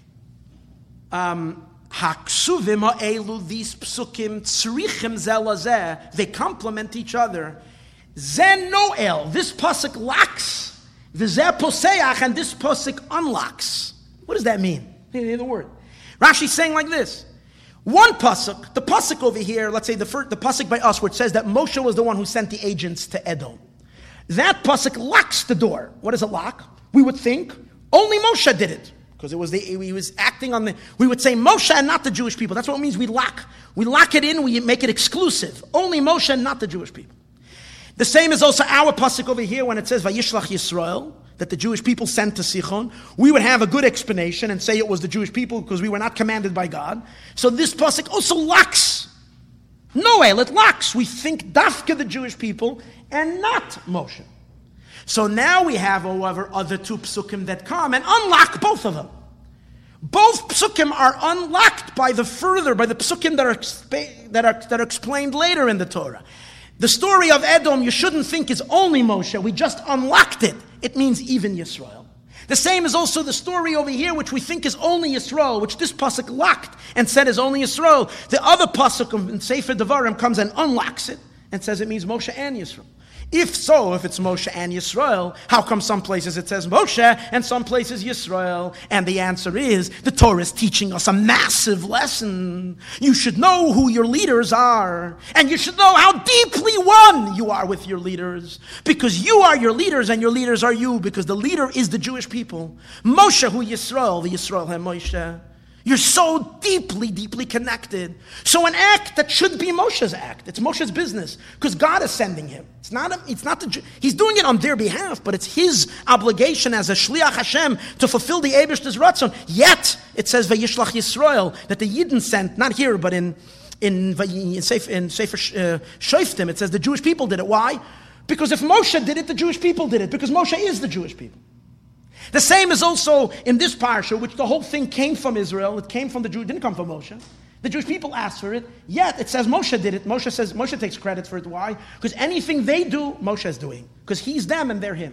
Um, Haksuvim ha'elu, these psukim, tzrichim zelazeh, they complement each other. Zen noel, this pasuk locks. V'zeh poseach, and this pasuk unlocks. What does that mean? Hear the word. Rashi's saying like this. One pasuk, the pasuk over here, let's say the first, the pasuk by us, where it says that Moshe was the one who sent the agents to Edom. That pasuk locks the door. What does it lock? We would think only Moshe did it because it was the he was acting on the. We would say Moshe and not the Jewish people. That's what it means. We lock. We lock it in. We make it exclusive. Only Moshe and not the Jewish people. The same is also our pasuk over here when it says Vayishlach Yisrael, that the Jewish people sent to Sichon. We would have a good explanation and say it was the Jewish people because we were not commanded by God. So this pasuk also locks. No, it locks. We think dafka the Jewish people and not Moshe. So now we have, however, other two psukim that come and unlock both of them. Both psukim are unlocked by the further, by the psukim that are, expa- that are, that are explained later in the Torah. The story of Edom, you shouldn't think is only Moshe. We just unlocked it. It means even Yisrael. The same is also the story over here, which we think is only Yisrael, which this pasuk locked and said is only Yisrael. The other pasuk in Sefer Devarim comes and unlocks it and says it means Moshe and Yisrael. If so, if it's Moshe and Yisrael, how come some places it says Moshe and some places Yisrael? And the answer is, the Torah is teaching us a massive lesson. You should know who your leaders are. And you should know how deeply one you are with your leaders. Because you are your leaders and your leaders are you. Because the leader is the Jewish people. Moshe hu Yisrael, the Yisrael ha Moshe. You're so deeply, deeply connected. So an act that should be Moshe's act. It's Moshe's business because God is sending him. It's not. A, it's not. The, he's doing it on their behalf, but it's his obligation as a shliach Hashem to fulfill the Eibishter's ratzon. Yet it says Vayishlach Yisrael that the Yidden sent, not here, but in in in Sefer in Sefer uh, Shoftim, it says the Jewish people did it. Why? Because if Moshe did it, the Jewish people did it. Because Moshe is the Jewish people. The same is also in this parsha, which the whole thing came from Israel. It came from the Jew. It didn't come from Moshe. The Jewish people asked for it. Yet it says Moshe did it. Moshe says Moshe takes credit for it. Why? Because anything they do, Moshe is doing. Because he's them and they're him.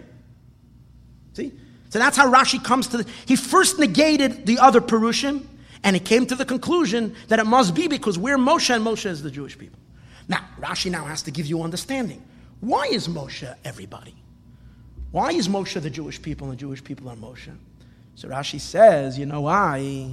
See? So that's how Rashi comes to the... He first negated the other Perushim, and he came to the conclusion that it must be because we're Moshe and Moshe is the Jewish people. Now, Rashi now has to give you understanding. Why is Moshe everybody? Why is Moshe the Jewish people and the Jewish people are Moshe? So Rashi says, you know why?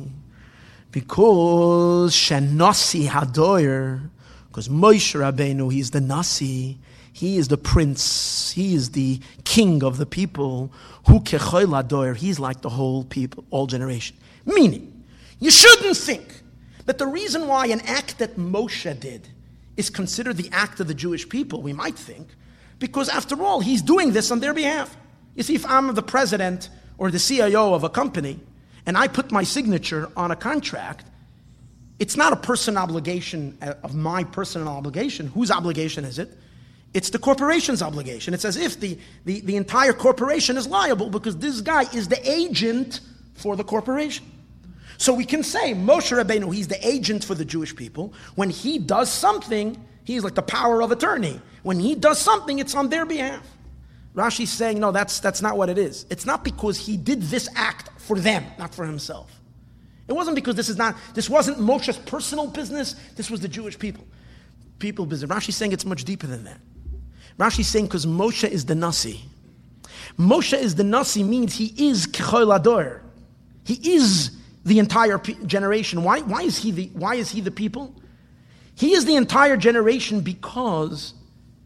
Because Shenasi Hadoyer, because Moshe Rabbeinu, he's the Nasi, he is the prince, he is the king of the people. Hu Kechoy Ladoyer, he's like the whole people, all generation. Meaning, you shouldn't think that the reason why an act that Moshe did is considered the act of the Jewish people, we might think, because after all, he's doing this on their behalf. You see, if I'm the president or the C I O of a company, and I put my signature on a contract, it's not a personal obligation of my personal obligation. Whose obligation is it? It's the corporation's obligation. It's as if the, the, the entire corporation is liable because this guy is the agent for the corporation. So we can say, Moshe Rabbeinu, he's the agent for the Jewish people. When he does something, he's like the power of attorney. When he does something, it's on their behalf. Rashi's saying, no, that's that's not what it is. It's not because he did this act for them, not for himself. It wasn't because this is not, this wasn't Moshe's personal business, this was the Jewish people. People business. Rashi's saying it's much deeper than that. Rashi's saying because Moshe is the Nasi. Moshe is the Nasi means he is Kechol Ador. He is the entire generation. Why, why is he the why is he the people? He is the entire generation because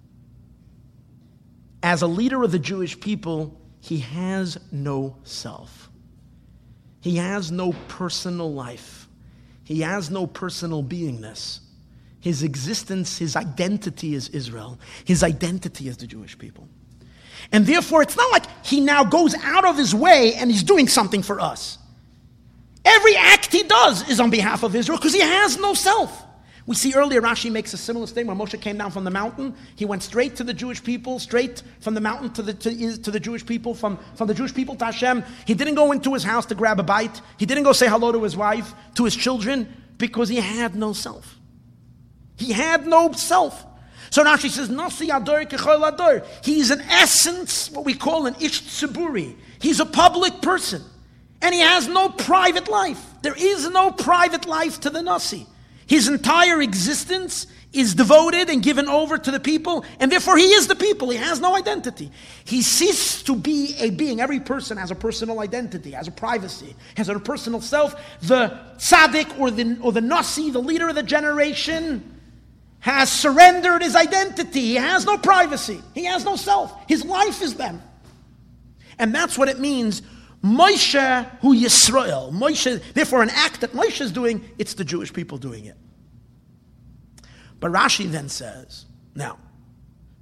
as a leader of the Jewish people, he has no self. He has no personal life. He has no personal beingness. His existence, his identity is Israel. His identity is the Jewish people. And therefore, it's not like he now goes out of his way and he's doing something for us. Every act he does is on behalf of Israel because he has no self. We see earlier Rashi makes a similar statement. When Moshe came down from the mountain, he went straight to the Jewish people, straight from the mountain to the to, to the Jewish people, from, from the Jewish people to Hashem. He didn't go into his house to grab a bite. He didn't go say hello to his wife, to his children, because he had no self. He had no self. So Rashi says, Nasi Ador Kechol Ador. He's in essence what we call an Ish Tziburi. He's a public person. And he has no private life. There is no private life to the Nasi. His entire existence is devoted and given over to the people, and therefore he is the people. He has no identity. He ceased to be a being. Every person has a personal identity, has a privacy, has a personal self. The tzaddik or the, or the Nasi, the leader of the generation, has surrendered his identity. He has no privacy. He has no self. His life is them. And that's what it means. Moshe hu Yisrael. Moshe, therefore an act that Moshe is doing, it's the Jewish people doing it. But Rashi then says, now,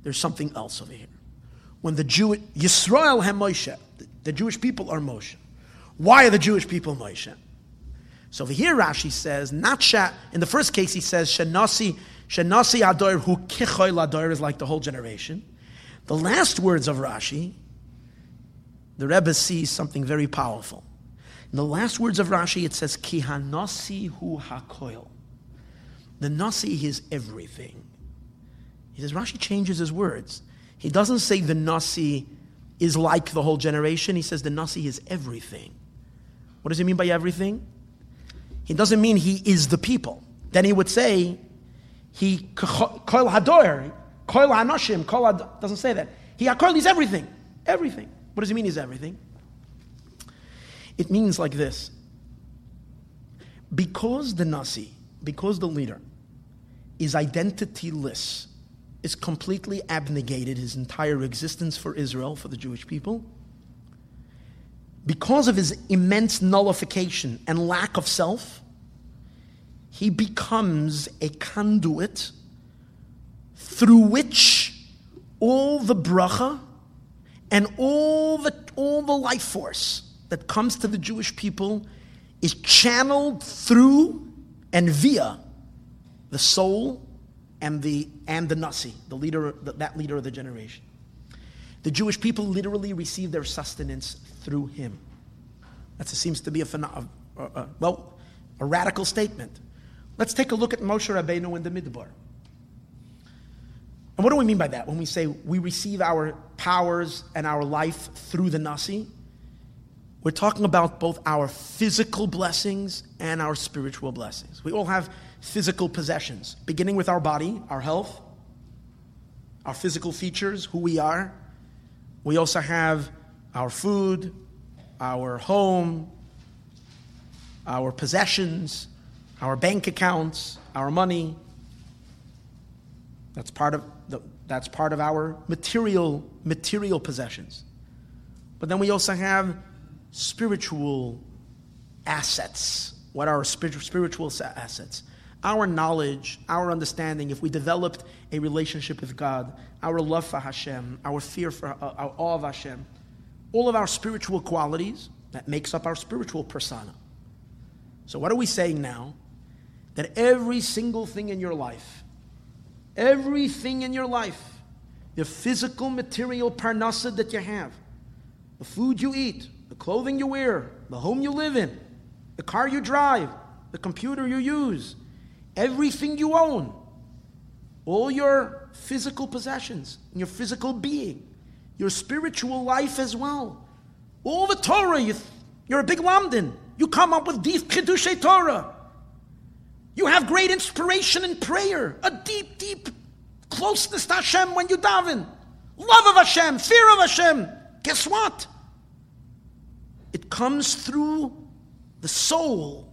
there's something else over here. When the Jew, Yisrael hem Moshe, the, the Jewish people are Moshe. Why are the Jewish people Moshe? So over here Rashi says, not sha, in the first case he says, Shenasi, Shenasi Ador hu kichoy Ador is like the whole generation. The last words of Rashi, the Rebbe sees something very powerful. In the last words of Rashi, it says, Ki hanasi hu hakoil. The nasi is everything. He says, Rashi changes his words. He doesn't say the nasi is like the whole generation. He says the nasi is everything. What does he mean by everything? He doesn't mean he is the people. Then he would say, he koil hador, koil hanoshim, koil doesn't say that. He hakoil, he's everything. Everything. What does he mean he's everything? It means like this. Because the nasi, because the leader is identityless, is completely abnegated his entire existence for Israel, for the Jewish people, because of his immense nullification and lack of self, he becomes a conduit through which all the bracha and all the all the life force that comes to the Jewish people is channeled through and via the soul and the and the nasi, the leader, that leader of the generation. The Jewish people literally receive their sustenance through him. That seems to be a, a, a well, a radical statement. Let's take a look at Moshe Rabbeinu in the Midbar. And what do we mean by that? When we say we receive our powers and our life through the nasi, we're talking about both our physical blessings and our spiritual blessings. We all have physical possessions, beginning with our body, our health, our physical features, who we are. We also have our food, our home, our possessions, our bank accounts, our money. That's part of the, that's part of our material material possessions. But then we also have spiritual assets. What are our spiritual assets? Our knowledge, our understanding. If we developed a relationship with God, our love for Hashem, our fear for uh, our awe of Hashem, all of our spiritual qualities that makes up our spiritual persona. So what are we saying now? That every single thing in your life, everything in your life, the physical, material parnasa that you have, the food you eat, the clothing you wear, the home you live in, the car you drive, the computer you use, everything you own, all your physical possessions, your physical being, your spiritual life as well, all the Torah, you, you're a big lamdin, you come up with deep Chidushei Torah. You have great inspiration in prayer, a deep, deep closeness to Hashem when you daven, love of Hashem, fear of Hashem. Guess what? It comes through the soul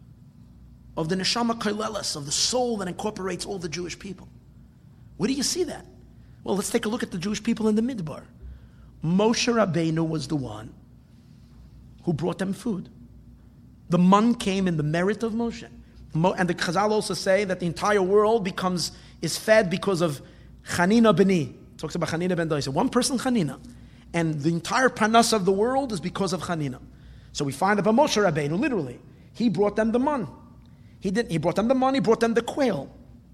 of the neshama koleles, of the soul that incorporates all the Jewish people. Where do you see that? Well, let's take a look at the Jewish people in the Midbar. Moshe Rabbeinu was the one who brought them food. The man came in the merit of Moshe. And the Chazal also say that the entire world becomes is fed because of Chanina Beni. Talks about Chanina ben Doisa. One person, Chanina. And the entire panas of the world is because of Chanina. So we find about Moshe Rabbeinu, literally. He brought them the man. He didn't. He brought them the man, he brought them the quail.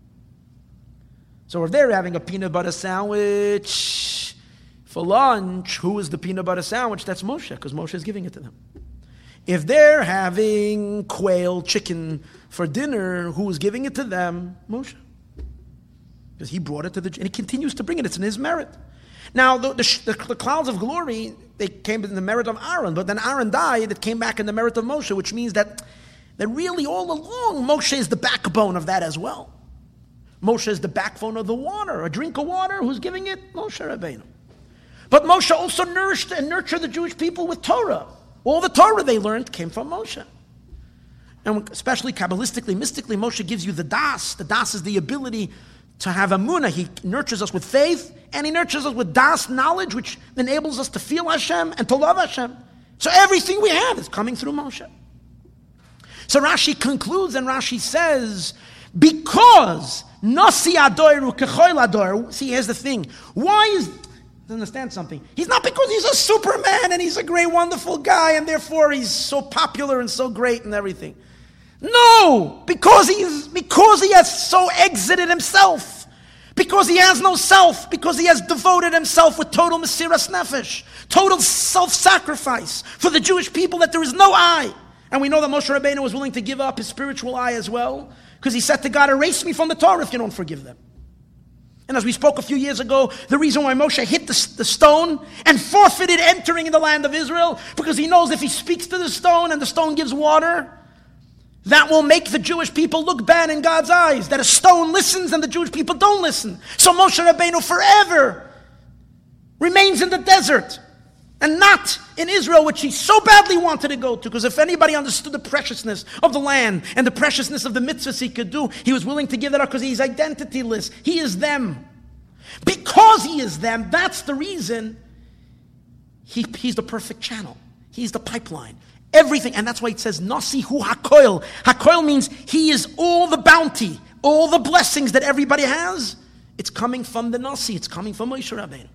So if they're having a peanut butter sandwich for lunch, who is the peanut butter sandwich? That's Moshe, because Moshe is giving it to them. If they're having quail, chicken for dinner, who is giving it to them? Moshe. Because he brought it to the, and he continues to bring it. It's in his merit. Now, the, the, the clouds of glory, they came in the merit of Aaron, but then Aaron died, it came back in the merit of Moshe, which means that, that really all along, Moshe is the backbone of that as well. Moshe is the backbone of the water, a drink of water, who's giving it? Moshe Rabbeinu. But Moshe also nourished and nurtured the Jewish people with Torah. All the Torah they learned came from Moshe. And especially Kabbalistically, mystically, Moshe gives you the das. The das is the ability to have emunah. He nurtures us with faith, and he nurtures us with das, knowledge, which enables us to feel Hashem and to love Hashem. So everything we have is coming through Moshe. So Rashi concludes, and Rashi says Because Nasi Adoiru Kechoil Ador. See, here's the thing. Why is understand something? He's not because he's a Superman and he's a great, wonderful guy, and therefore he's so popular and so great and everything. No, because he's because he has so exited himself, because he has no self, because he has devoted himself with total mesiras nefesh, total self-sacrifice for the Jewish people, that there is no I. And we know that Moshe Rabbeinu was willing to give up his spiritual I as well, because he said to God, erase me from the Torah if you don't forgive them. And as we spoke a few years ago, the reason why Moshe hit the, the stone and forfeited entering in the land of Israel, because he knows if he speaks to the stone and the stone gives water, that will make the Jewish people look bad in God's eyes, that a stone listens and the Jewish people don't listen. So Moshe Rabbeinu forever remains in the desert and not in Israel, which he so badly wanted to go to, because if anybody understood the preciousness of the land and the preciousness of the mitzvahs he could do, he was willing to give that up because he's identityless. He is them. Because he is them, that's the reason he, he's the perfect channel. He's the pipeline. Everything, and that's why it says Nasi hu hakoil. Hakoil means he is all the bounty, all the blessings that everybody has. It's coming from the Nasi. It's coming from Moshe Rabbeinu.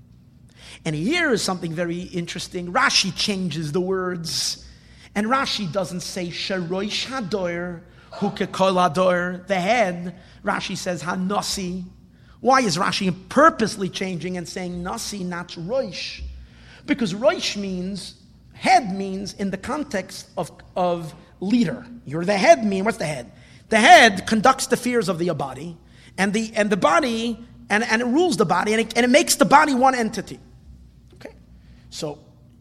And here is something very interesting. Rashi changes the words, and Rashi doesn't say Sharoish Hadoir hu kekoil Hadoir, the head. Rashi says Hanasi. Why is Rashi purposely changing and saying Nasi, not Roish? Because Roish means head, means in the context of, of leader. You're the head mean, what's the head? The head conducts the affairs of the body, and the and the body, and, and it rules the body, and it, and it makes the body one entity. Okay? So,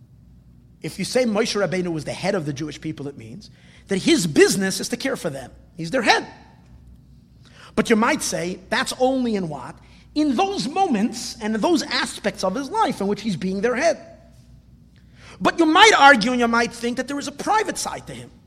if you say Moshe Rabbeinu was the head of the Jewish people, it means that his business is to care for them. He's their head. But you might say, that's only in what? In those moments and in those aspects of his life in which he's being their head. But you might argue and you might think that there is a private side to him.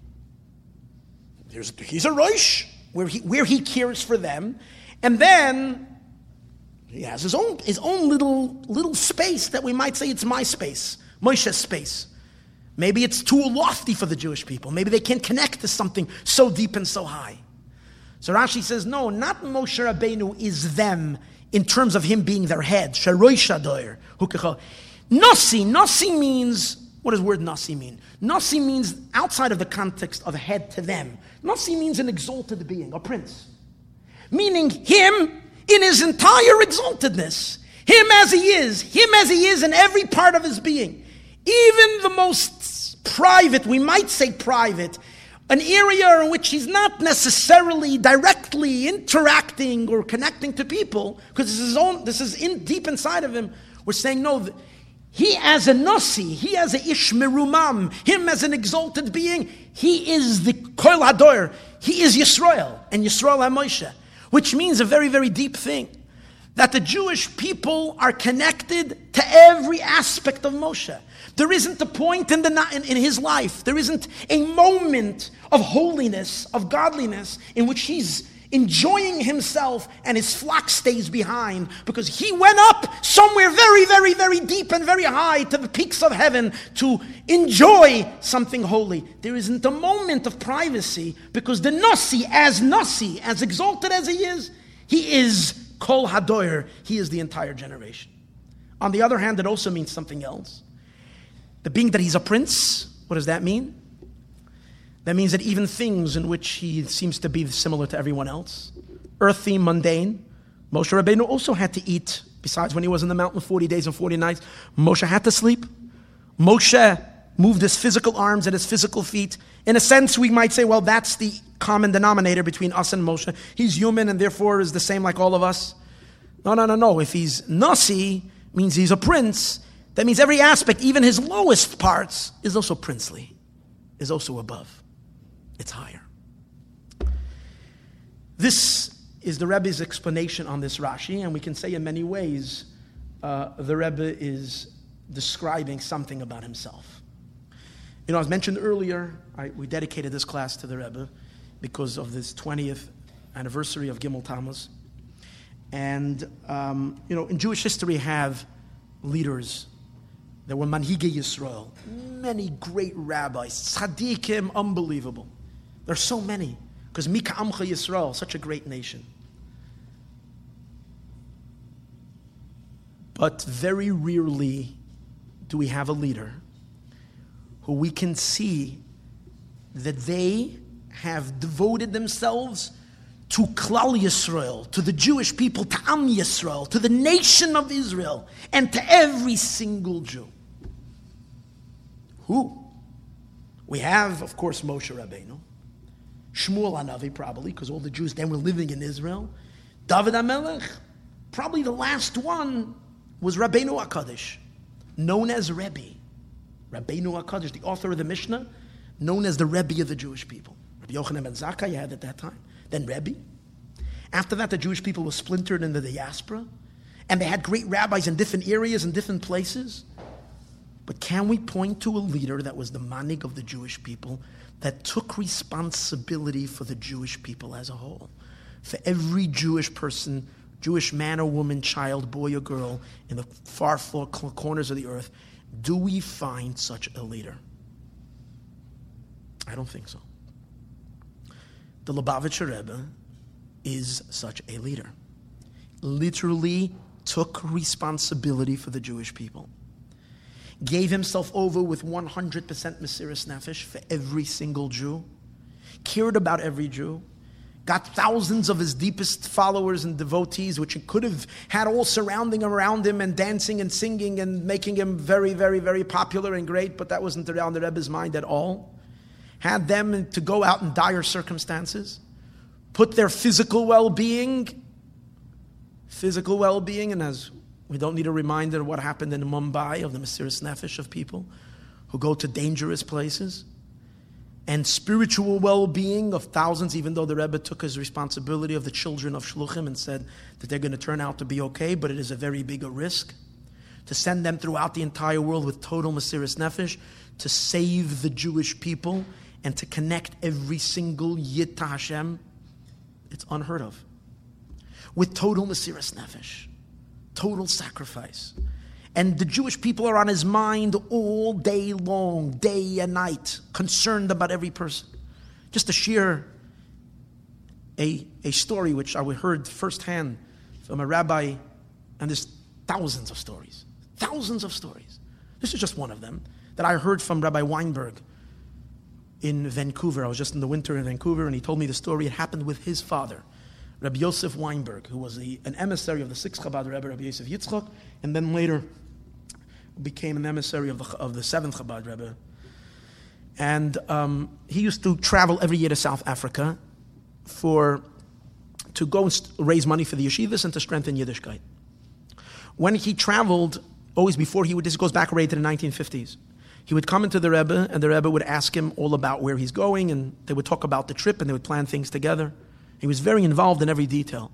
There's, he's a Rosh, where he, where he cares for them, and then he has his own his own little little space that we might say it's my space, Moshe's space. Maybe it's too lofty for the Jewish people. Maybe they can't connect to something so deep and so high. So Rashi says, no, not Moshe Rabbeinu is them in terms of him being their head. Sharoish Hadoir hu kechoil. Nasi, Nasi means, what does the word Nasi mean? Nasi means outside of the context of head to them. Nasi means an exalted being, a prince. Meaning him in his entire exaltedness. Him as he is. Him as he is in every part of his being. Even the most private, we might say private, an area in which he's not necessarily directly interacting or connecting to people, because this is his own, this is in deep inside of him. We're saying, no, he as a Nasi, he as a Ish Merumam, him as an exalted being, he is the Koil Hador, he is Yisrael, and Yisrael HaMoshe, which means a very, very deep thing, that the Jewish people are connected to every aspect of Moshe. There isn't a point in, the, in, in his life, there isn't a moment of holiness, of godliness, in which he's enjoying himself and his flock stays behind, because he went up somewhere very, very, very deep and very high to the peaks of heaven to enjoy something holy. There isn't a moment of privacy, because the Nasi, as Nasi, as exalted as he is, he is Kol Hadoir, he is the entire generation. On the other hand, it also means something else. The being that he's a prince, what does that mean? That means that even things in which he seems to be similar to everyone else, earthy, mundane, Moshe Rabbeinu also had to eat. Besides, when he was in the mountain forty days and forty nights, Moshe had to sleep. Moshe moved his physical arms and his physical feet. In a sense, we might say, well, that's the common denominator between us and Moshe. He's human and therefore is the same like all of us. No, no, no, no. If he's Nasi, means he's a prince. That means every aspect, even his lowest parts, is also princely, is also above. It's higher. This is the Rebbe's explanation on this Rashi, and we can say in many ways uh, the Rebbe is describing something about himself. You know, as mentioned earlier, I, we dedicated this class to the Rebbe because of this twentieth anniversary of Gimel Tammuz. And, um, you know, in Jewish history have leaders. There were Manhigei Yisrael, many great rabbis, tzaddikim, unbelievable. There's so many. Because Mika Amcha Yisrael, such a great nation. But very rarely do we have a leader who we can see that they have devoted themselves to Klal Yisrael, to the Jewish people, to Am Yisrael, to the nation of Israel, and to every single Jew. Who? We have, of course, Moshe Rabbeinu, Shmuel Hanavi probably, because all the Jews then were living in Israel. David HaMelech, probably the last one was Rabbeinu HaKadosh, known as Rebbe. Rabbeinu HaKadosh, the author of the Mishnah, known as the Rebbe of the Jewish people. Rabbi Yochanan ben Zakkai you had at that time. Then Rebbe. After that, the Jewish people were splintered into the diaspora, and they had great rabbis in different areas and different places. But can we point to a leader that was the manig of the Jewish people, that took responsibility for the Jewish people as a whole? For every Jewish person, Jewish man or woman, child, boy or girl, in the far, far corners of the earth, do we find such a leader? I don't think so. The Lubavitcher Rebbe is such a leader. Literally took responsibility for the Jewish people. Gave himself over with one hundred percent Mesiras Nefesh for every single Jew. Cared about every Jew. Got thousands of his deepest followers and devotees, which he could have had all surrounding around him and dancing and singing and making him very, very, very popular and great, but that wasn't around the Rebbe's mind at all. Had them to go out in dire circumstances, put their physical well-being, physical well-being, and as we don't need a reminder of what happened in Mumbai, of the Mesiras Nefesh of people who go to dangerous places, and spiritual well-being of thousands, even though the Rebbe took his responsibility of the children of Shluchim and said that they're going to turn out to be okay, but it is a very big a risk, to send them throughout the entire world with total Mesiras Nefesh, to save the Jewish people, and to connect every single Yid to Hashem. It's unheard of. With total Mesiras Nefesh. Total sacrifice. And the Jewish people are on his mind all day long, day and night, concerned about every person. Just to share a, a story which I heard firsthand from a rabbi, and there's thousands of stories. Thousands of stories. This is just one of them that I heard from Rabbi Weinberg in Vancouver. I was just in the winter in Vancouver, and he told me the story. It happened with his father, Rabbi Yosef Weinberg, who was the, an emissary of the sixth Chabad Rebbe, Rabbi Yosef Yitzchak, and then later became an emissary of the, of the seventh Chabad Rebbe. And um, he used to travel every year to South Africa for to go and st- raise money for the yeshivas and to strengthen Yiddishkeit. When he traveled, always before he would, this goes back already to the nineteen fifties, he would come into the Rebbe, and the Rebbe would ask him all about where he's going, and they would talk about the trip, and they would plan things together. He was very involved in every detail.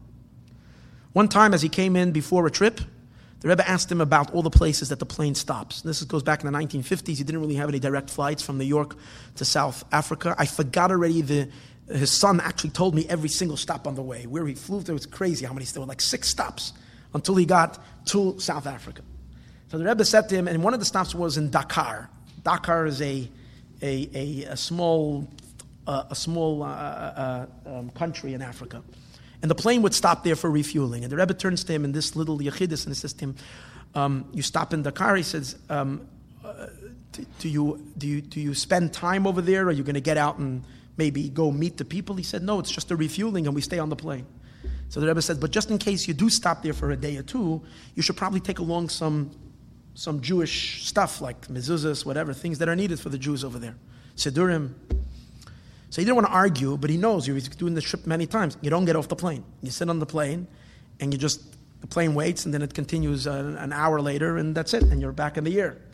One time, as he came in before a trip, the Rebbe asked him about all the places that the plane stops. This goes back in the nineteen fifties. He didn't really have any direct flights from New York to South Africa. I forgot already, the, his son actually told me every single stop on the way. Where he flew, it was crazy how many, there were like six stops until he got to South Africa. So the Rebbe said to him, and one of the stops was in Dakar. Dakar is a a, a, a small uh, a small uh, uh, um, country in Africa, and the plane would stop there for refueling. And the Rebbe turns to him in this little yachidus and he says to him, um, "You stop in Dakar." He says, um, uh, do, "Do you do you do you spend time over there? Are you going to get out and maybe go meet the people?" He said, "No, it's just a refueling, and we stay on the plane." So the Rebbe says, "But just in case you do stop there for a day or two, you should probably take along some." some Jewish stuff like mezuzahs, whatever, things that are needed for the Jews over there. Sidurim. So he didn't want to argue, but he knows, he's doing the trip many times. You don't get off the plane. You sit on the plane, and you just, the plane waits, and then it continues uh, an hour later, and that's it, and you're back in the air.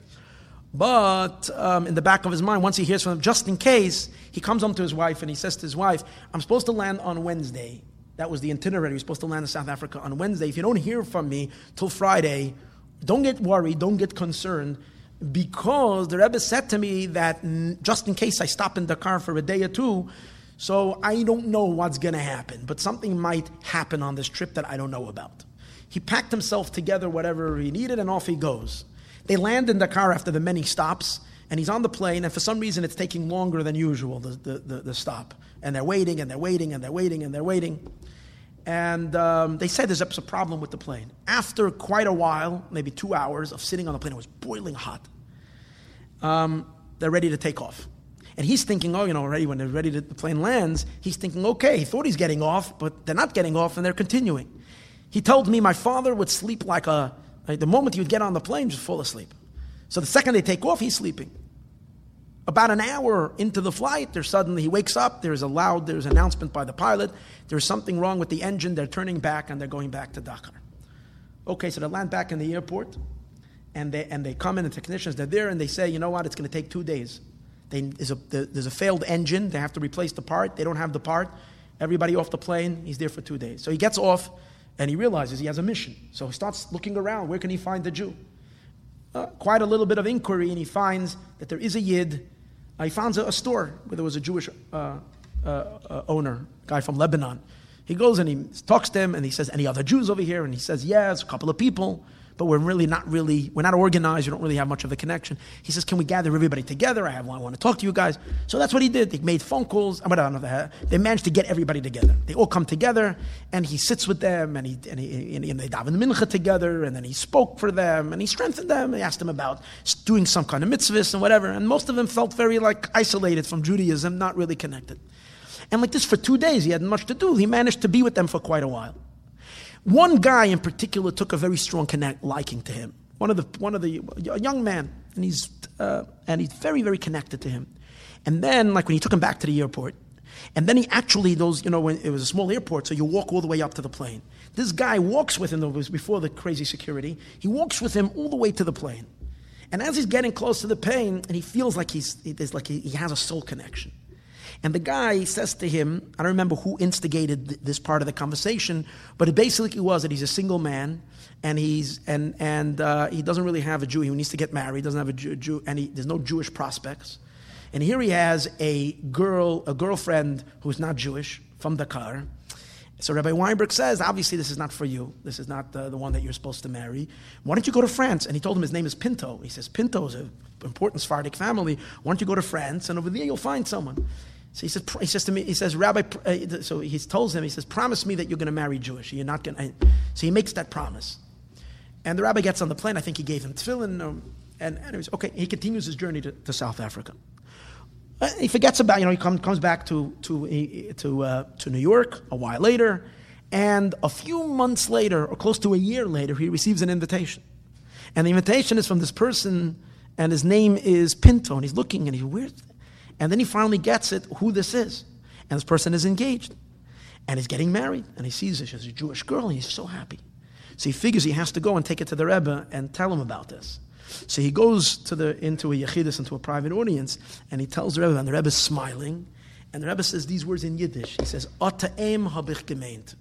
But um, in the back of his mind, once he hears from him, just in case, he comes home to his wife, and he says to his wife, "I'm supposed to land on Wednesday." That was the itinerary. He was supposed to land in South Africa on Wednesday. If you don't hear from me till Friday, don't get worried, don't get concerned, because the Rebbe said to me that just in case I stop in Dakar for a day or two, so I don't know what's going to happen, but something might happen on this trip that I don't know about. He packed himself together, whatever he needed, and off he goes. They land in Dakar after the many stops, and he's on the plane, and for some reason it's taking longer than usual, the, the, the, the stop. And they're waiting, and they're waiting, and they're waiting, and they're waiting. And um, they said there's a problem with the plane. After quite a while, maybe two hours of sitting on the plane, it was boiling hot. Um, they're ready to take off. And he's thinking, oh, you know, already when they're ready to, the plane lands, he's thinking, okay, he thought he's getting off, but they're not getting off, and they're continuing. He told me my father would sleep like a, like the moment he would get on the plane, just fall asleep. So the second they take off, he's sleeping. About an hour into the flight, there's suddenly, he wakes up, there's a loud, there's an announcement by the pilot, there's something wrong with the engine, they're turning back, and they're going back to Dakar. Okay, so they land back in the airport, and they and they come in, the technicians, they're there, and they say, you know what, it's going to take two days. They, there's, a, there's a failed engine, they have to replace the part, they don't have the part, everybody off the plane, he's there for two days. So he gets off, and he realizes he has a mission. So he starts looking around, where can he find the Jew? Uh, quite a little bit of inquiry, and he finds that there is a Yid. Uh, he finds a, a store where there was a Jewish uh, uh, uh, owner, guy from Lebanon. He goes and he talks to him, and he says, any other Jews over here? And he says, yes, a couple of people, but we're really not really, we're not organized, we don't really have much of a connection. He says, can we gather everybody together? I have I want to talk to you guys. So that's what he did. He made phone calls. I don't know, they managed to get everybody together. They all come together, and he sits with them, and he and, he, and they daven the mincha together, and then he spoke for them, and he strengthened them. He asked them about doing some kind of mitzvahs and whatever, and most of them felt very like isolated from Judaism, not really connected. And like this for two days, he had much to do. He managed to be with them for quite a while. One guy in particular took a very strong connect, liking to him. One of the one of the a young man, and he's uh, and he's very very connected to him. And then, like when he took him back to the airport, and then he actually those you know when it was a small airport, so you walk all the way up to the plane. This guy walks with him. It was before the crazy security. He walks with him all the way to the plane, and as he's getting close to the plane, and he feels like he's there's like he, he has a soul connection. And the guy says to him, I don't remember who instigated th- this part of the conversation, but it basically was that he's a single man, and he's and and uh, he doesn't really have a Jew. He needs to get married. Doesn't have a Jew, Jew and he, there's no Jewish prospects. And here he has a girl, a girlfriend who's not Jewish from Dakar. So Rabbi Weinberg says, obviously this is not for you. This is not the, the one that you're supposed to marry. Why don't you go to France? And he told him his name is Pinto. He says, Pinto is an important Sephardic family. Why don't you go to France, and over there you'll find someone. So he says, he says to me, he says, Rabbi, uh, so he tells him, he says, promise me that you're going to marry Jewish. You're not going to. So he makes that promise. And the rabbi gets on the plane. I think he gave him tefillin. Um, and anyways, okay, he continues his journey to, to South Africa. Uh, he forgets about, you know, he come, comes back to to to uh, to New York a while later. And a few months later, or close to a year later, he receives an invitation. And the invitation is from this person, and his name is Pinto. And he's looking, and he's weird. And then he finally gets it, who this is. And this person is engaged. And he's getting married. And he sees it. She's a Jewish girl, and he's so happy. So he figures he has to go and take it to the Rebbe and tell him about this. So he goes to the into a yechidus, into a private audience, and he tells the Rebbe, and the Rebbe is smiling. And the Rebbe says these words in Yiddish. He says, Ota'em hab ich gemeint.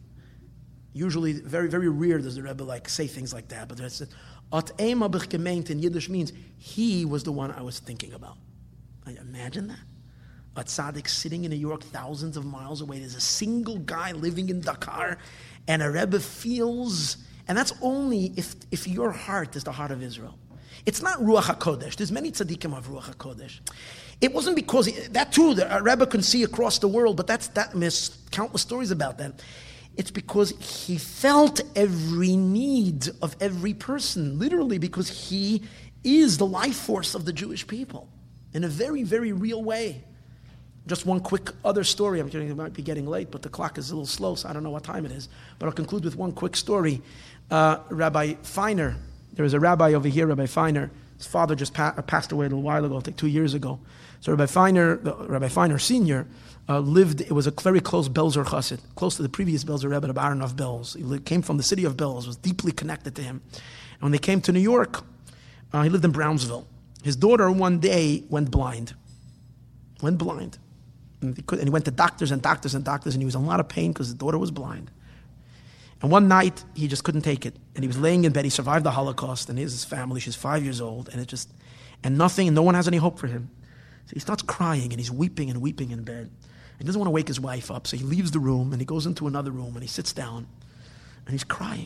Usually, very, very rare does the Rebbe like say things like that. But it says, Ota'em hab ich gemeint in Yiddish means, he was the one I was thinking about. Imagine that. A tzaddik sitting in New York, thousands of miles away. There's a single guy living in Dakar, and a Rebbe feels, and that's only if if your heart is the heart of Israel. It's not Ruach HaKodesh. There's many tzaddikim of Ruach HaKodesh. It wasn't because, he, that too, the, a Rebbe can see across the world, but that's that there's countless stories about that. It's because he felt every need of every person, literally because he is the life force of the Jewish people. In a very, very real way. Just one quick other story. I'm kidding, it might be getting late, but the clock is a little slow, so I don't know what time it is. But I'll conclude with one quick story. Uh, Rabbi Feiner, there was a rabbi over here, Rabbi Feiner. His father just pa- passed away a little while ago, I think two years ago. So Rabbi Feiner, the, Rabbi Feiner Senior, uh, lived, it was a very close Belzer Chassid, close to the previous Belzer Rebbe of Aaron of Belz. He lived, came from the city of Belz, was deeply connected to him. And when they came to New York, uh, he lived in Brownsville. His daughter one day went blind. Went blind. And he, could, and he went to doctors and doctors and doctors, and he was in a lot of pain because his daughter was blind. And one night, he just couldn't take it. And he was laying in bed. He survived the Holocaust, and here's his family. She's five years old, and it just, and nothing, and no one has any hope for him. So he starts crying, and he's weeping and weeping in bed. He doesn't want to wake his wife up, so he leaves the room, and he goes into another room, and he sits down, and he's crying.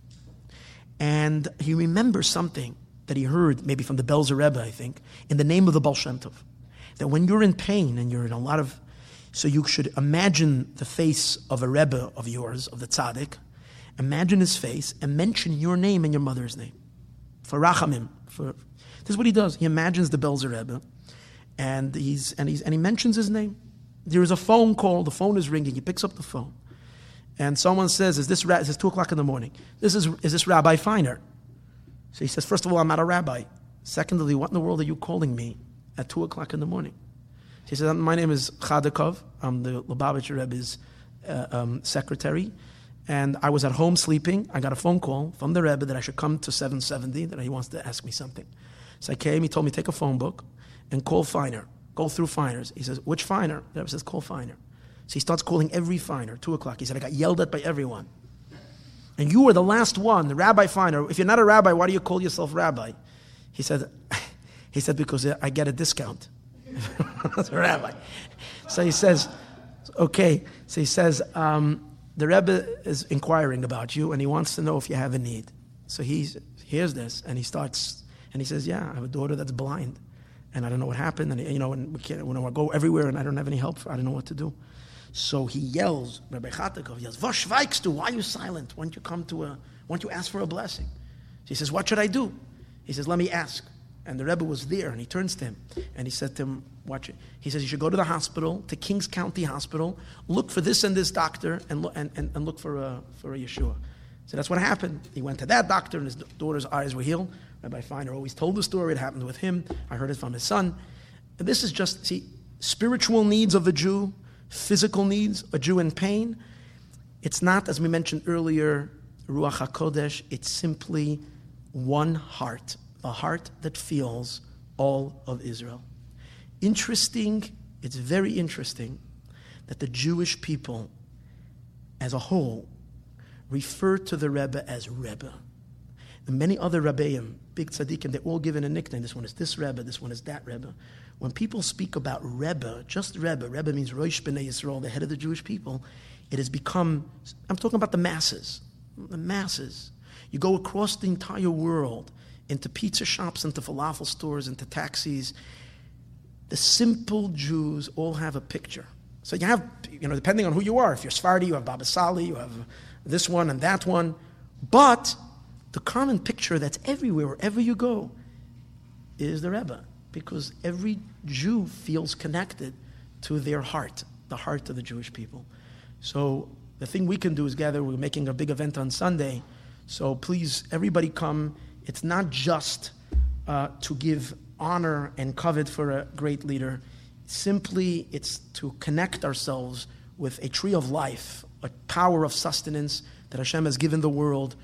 And he remembers something that he heard, maybe from the Belzer Rebbe, I think, in the name of the Baal Shem Tov, that when you're in pain and you're in a lot of, So you should imagine the face of a Rebbe of yours, of the tzaddik. Imagine his face and mention your name and your mother's name. For Rachamim. For, this is what he does. He imagines the Belzer Rebbe, and he's and he's and he mentions his name. There is a phone call. The phone is ringing. He picks up the phone, and someone says, "Is this ra- is this two o'clock in the morning? This is is this Rabbi Feiner?" So he says, first of all, I'm not a rabbi. Secondly, what in the world are you calling me at two o'clock in the morning? He says, my name is Chadakov. I'm the Lubavitcher Rebbe's uh, um, secretary. And I was at home sleeping. I got a phone call from the Rebbe that I should come to seven seventy, that he wants to ask me something. So I came, he told me, take a phone book and call Feiner. Go through Feiners. He says, which Feiner? The Rebbe says, call Feiner. So he starts calling every Feiner, two o'clock. He said, I got yelled at by everyone. And you were the last one, the Rabbi Feiner. If you're not a rabbi, why do you call yourself rabbi? He said, he said, because I get a discount. As a rabbi. So he says, okay. So he says, um, the Rebbe is inquiring about you, and he wants to know if you have a need. So he hears this, and he starts, and he says, yeah, I have a daughter that's blind, and I don't know what happened, and you know, and we can't, when I go everywhere, and I don't have any help, for, I don't know what to do. So he yells, Rabbi Chatakov yells, "Was schweigst du? Why are you silent? Why don't you come to a, why don't you ask for a blessing?" So he says, what should I do? He says, let me ask. And the Rebbe was there, and he turns to him, and he said to him, watch it. He says, you should go to the hospital, to Kings County Hospital, look for this and this doctor, and look, and, and, and look for a, for a Yeshua. So that's what happened. He went to that doctor, and his daughter's eyes were healed. Rabbi Feiner always told the story. It happened with him. I heard it from his son. And this is just, see, spiritual needs of a Jew, physical needs, a Jew in pain. It's not, as we mentioned earlier, Ruach HaKodesh. It's simply one heart. A heart that feels all of Israel. Interesting, it's very interesting that the Jewish people as a whole refer to the Rebbe as Rebbe. And many other Rebbeim, big tzaddikim, they're all given a nickname. This one is this Rebbe, this one is that Rebbe. When people speak about Rebbe, just Rebbe, Rebbe means Rosh B'nai Yisrael, the head of the Jewish people, it has become, I'm talking about the masses, the masses. You go across the entire world, into pizza shops, into falafel stores, into taxis. The simple Jews all have a picture. So you have, you know, depending on who you are, if you're Sephardi, you have Baba Sali, you have this one and that one. But the common picture that's everywhere, wherever you go, is the Rebbe. Because every Jew feels connected to their heart, the heart of the Jewish people. So the thing we can do is gather. We're making a big event on Sunday. So please, everybody come. It's not just uh, to give honor and kavod for a great leader. Simply, it's to connect ourselves with a tree of life, a power of sustenance that Hashem has given the world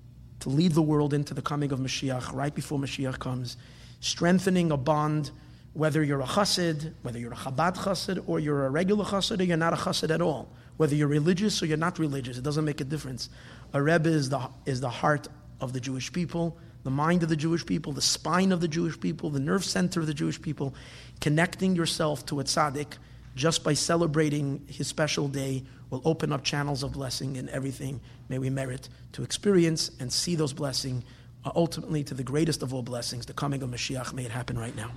to lead the world into the coming of Mashiach, right before Mashiach comes, strengthening a bond, whether you're a chassid, whether you're a Chabad chassid, or you're a regular chassid, or you're not a chassid at all. Whether you're religious or you're not religious, it doesn't make a difference. A Rebbe is the, is the heart of the Jewish people, the mind of the Jewish people, the spine of the Jewish people, the nerve center of the Jewish people. Connecting yourself to a tzaddik just by celebrating his special day will open up channels of blessing in everything. May we merit to experience and see those blessings, uh, ultimately to the greatest of all blessings, the coming of Mashiach. May it happen right now.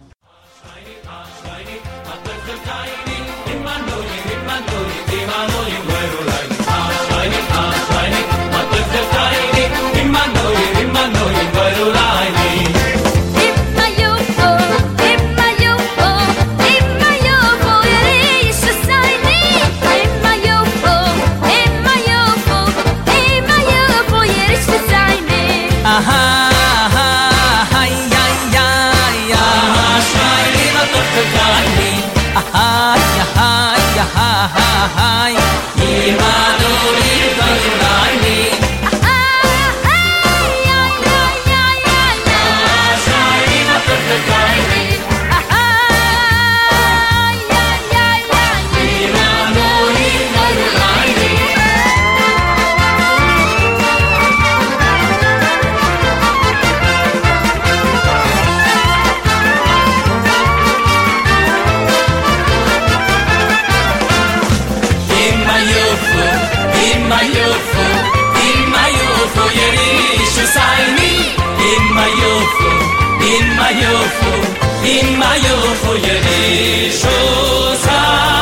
In my youth, in my youth,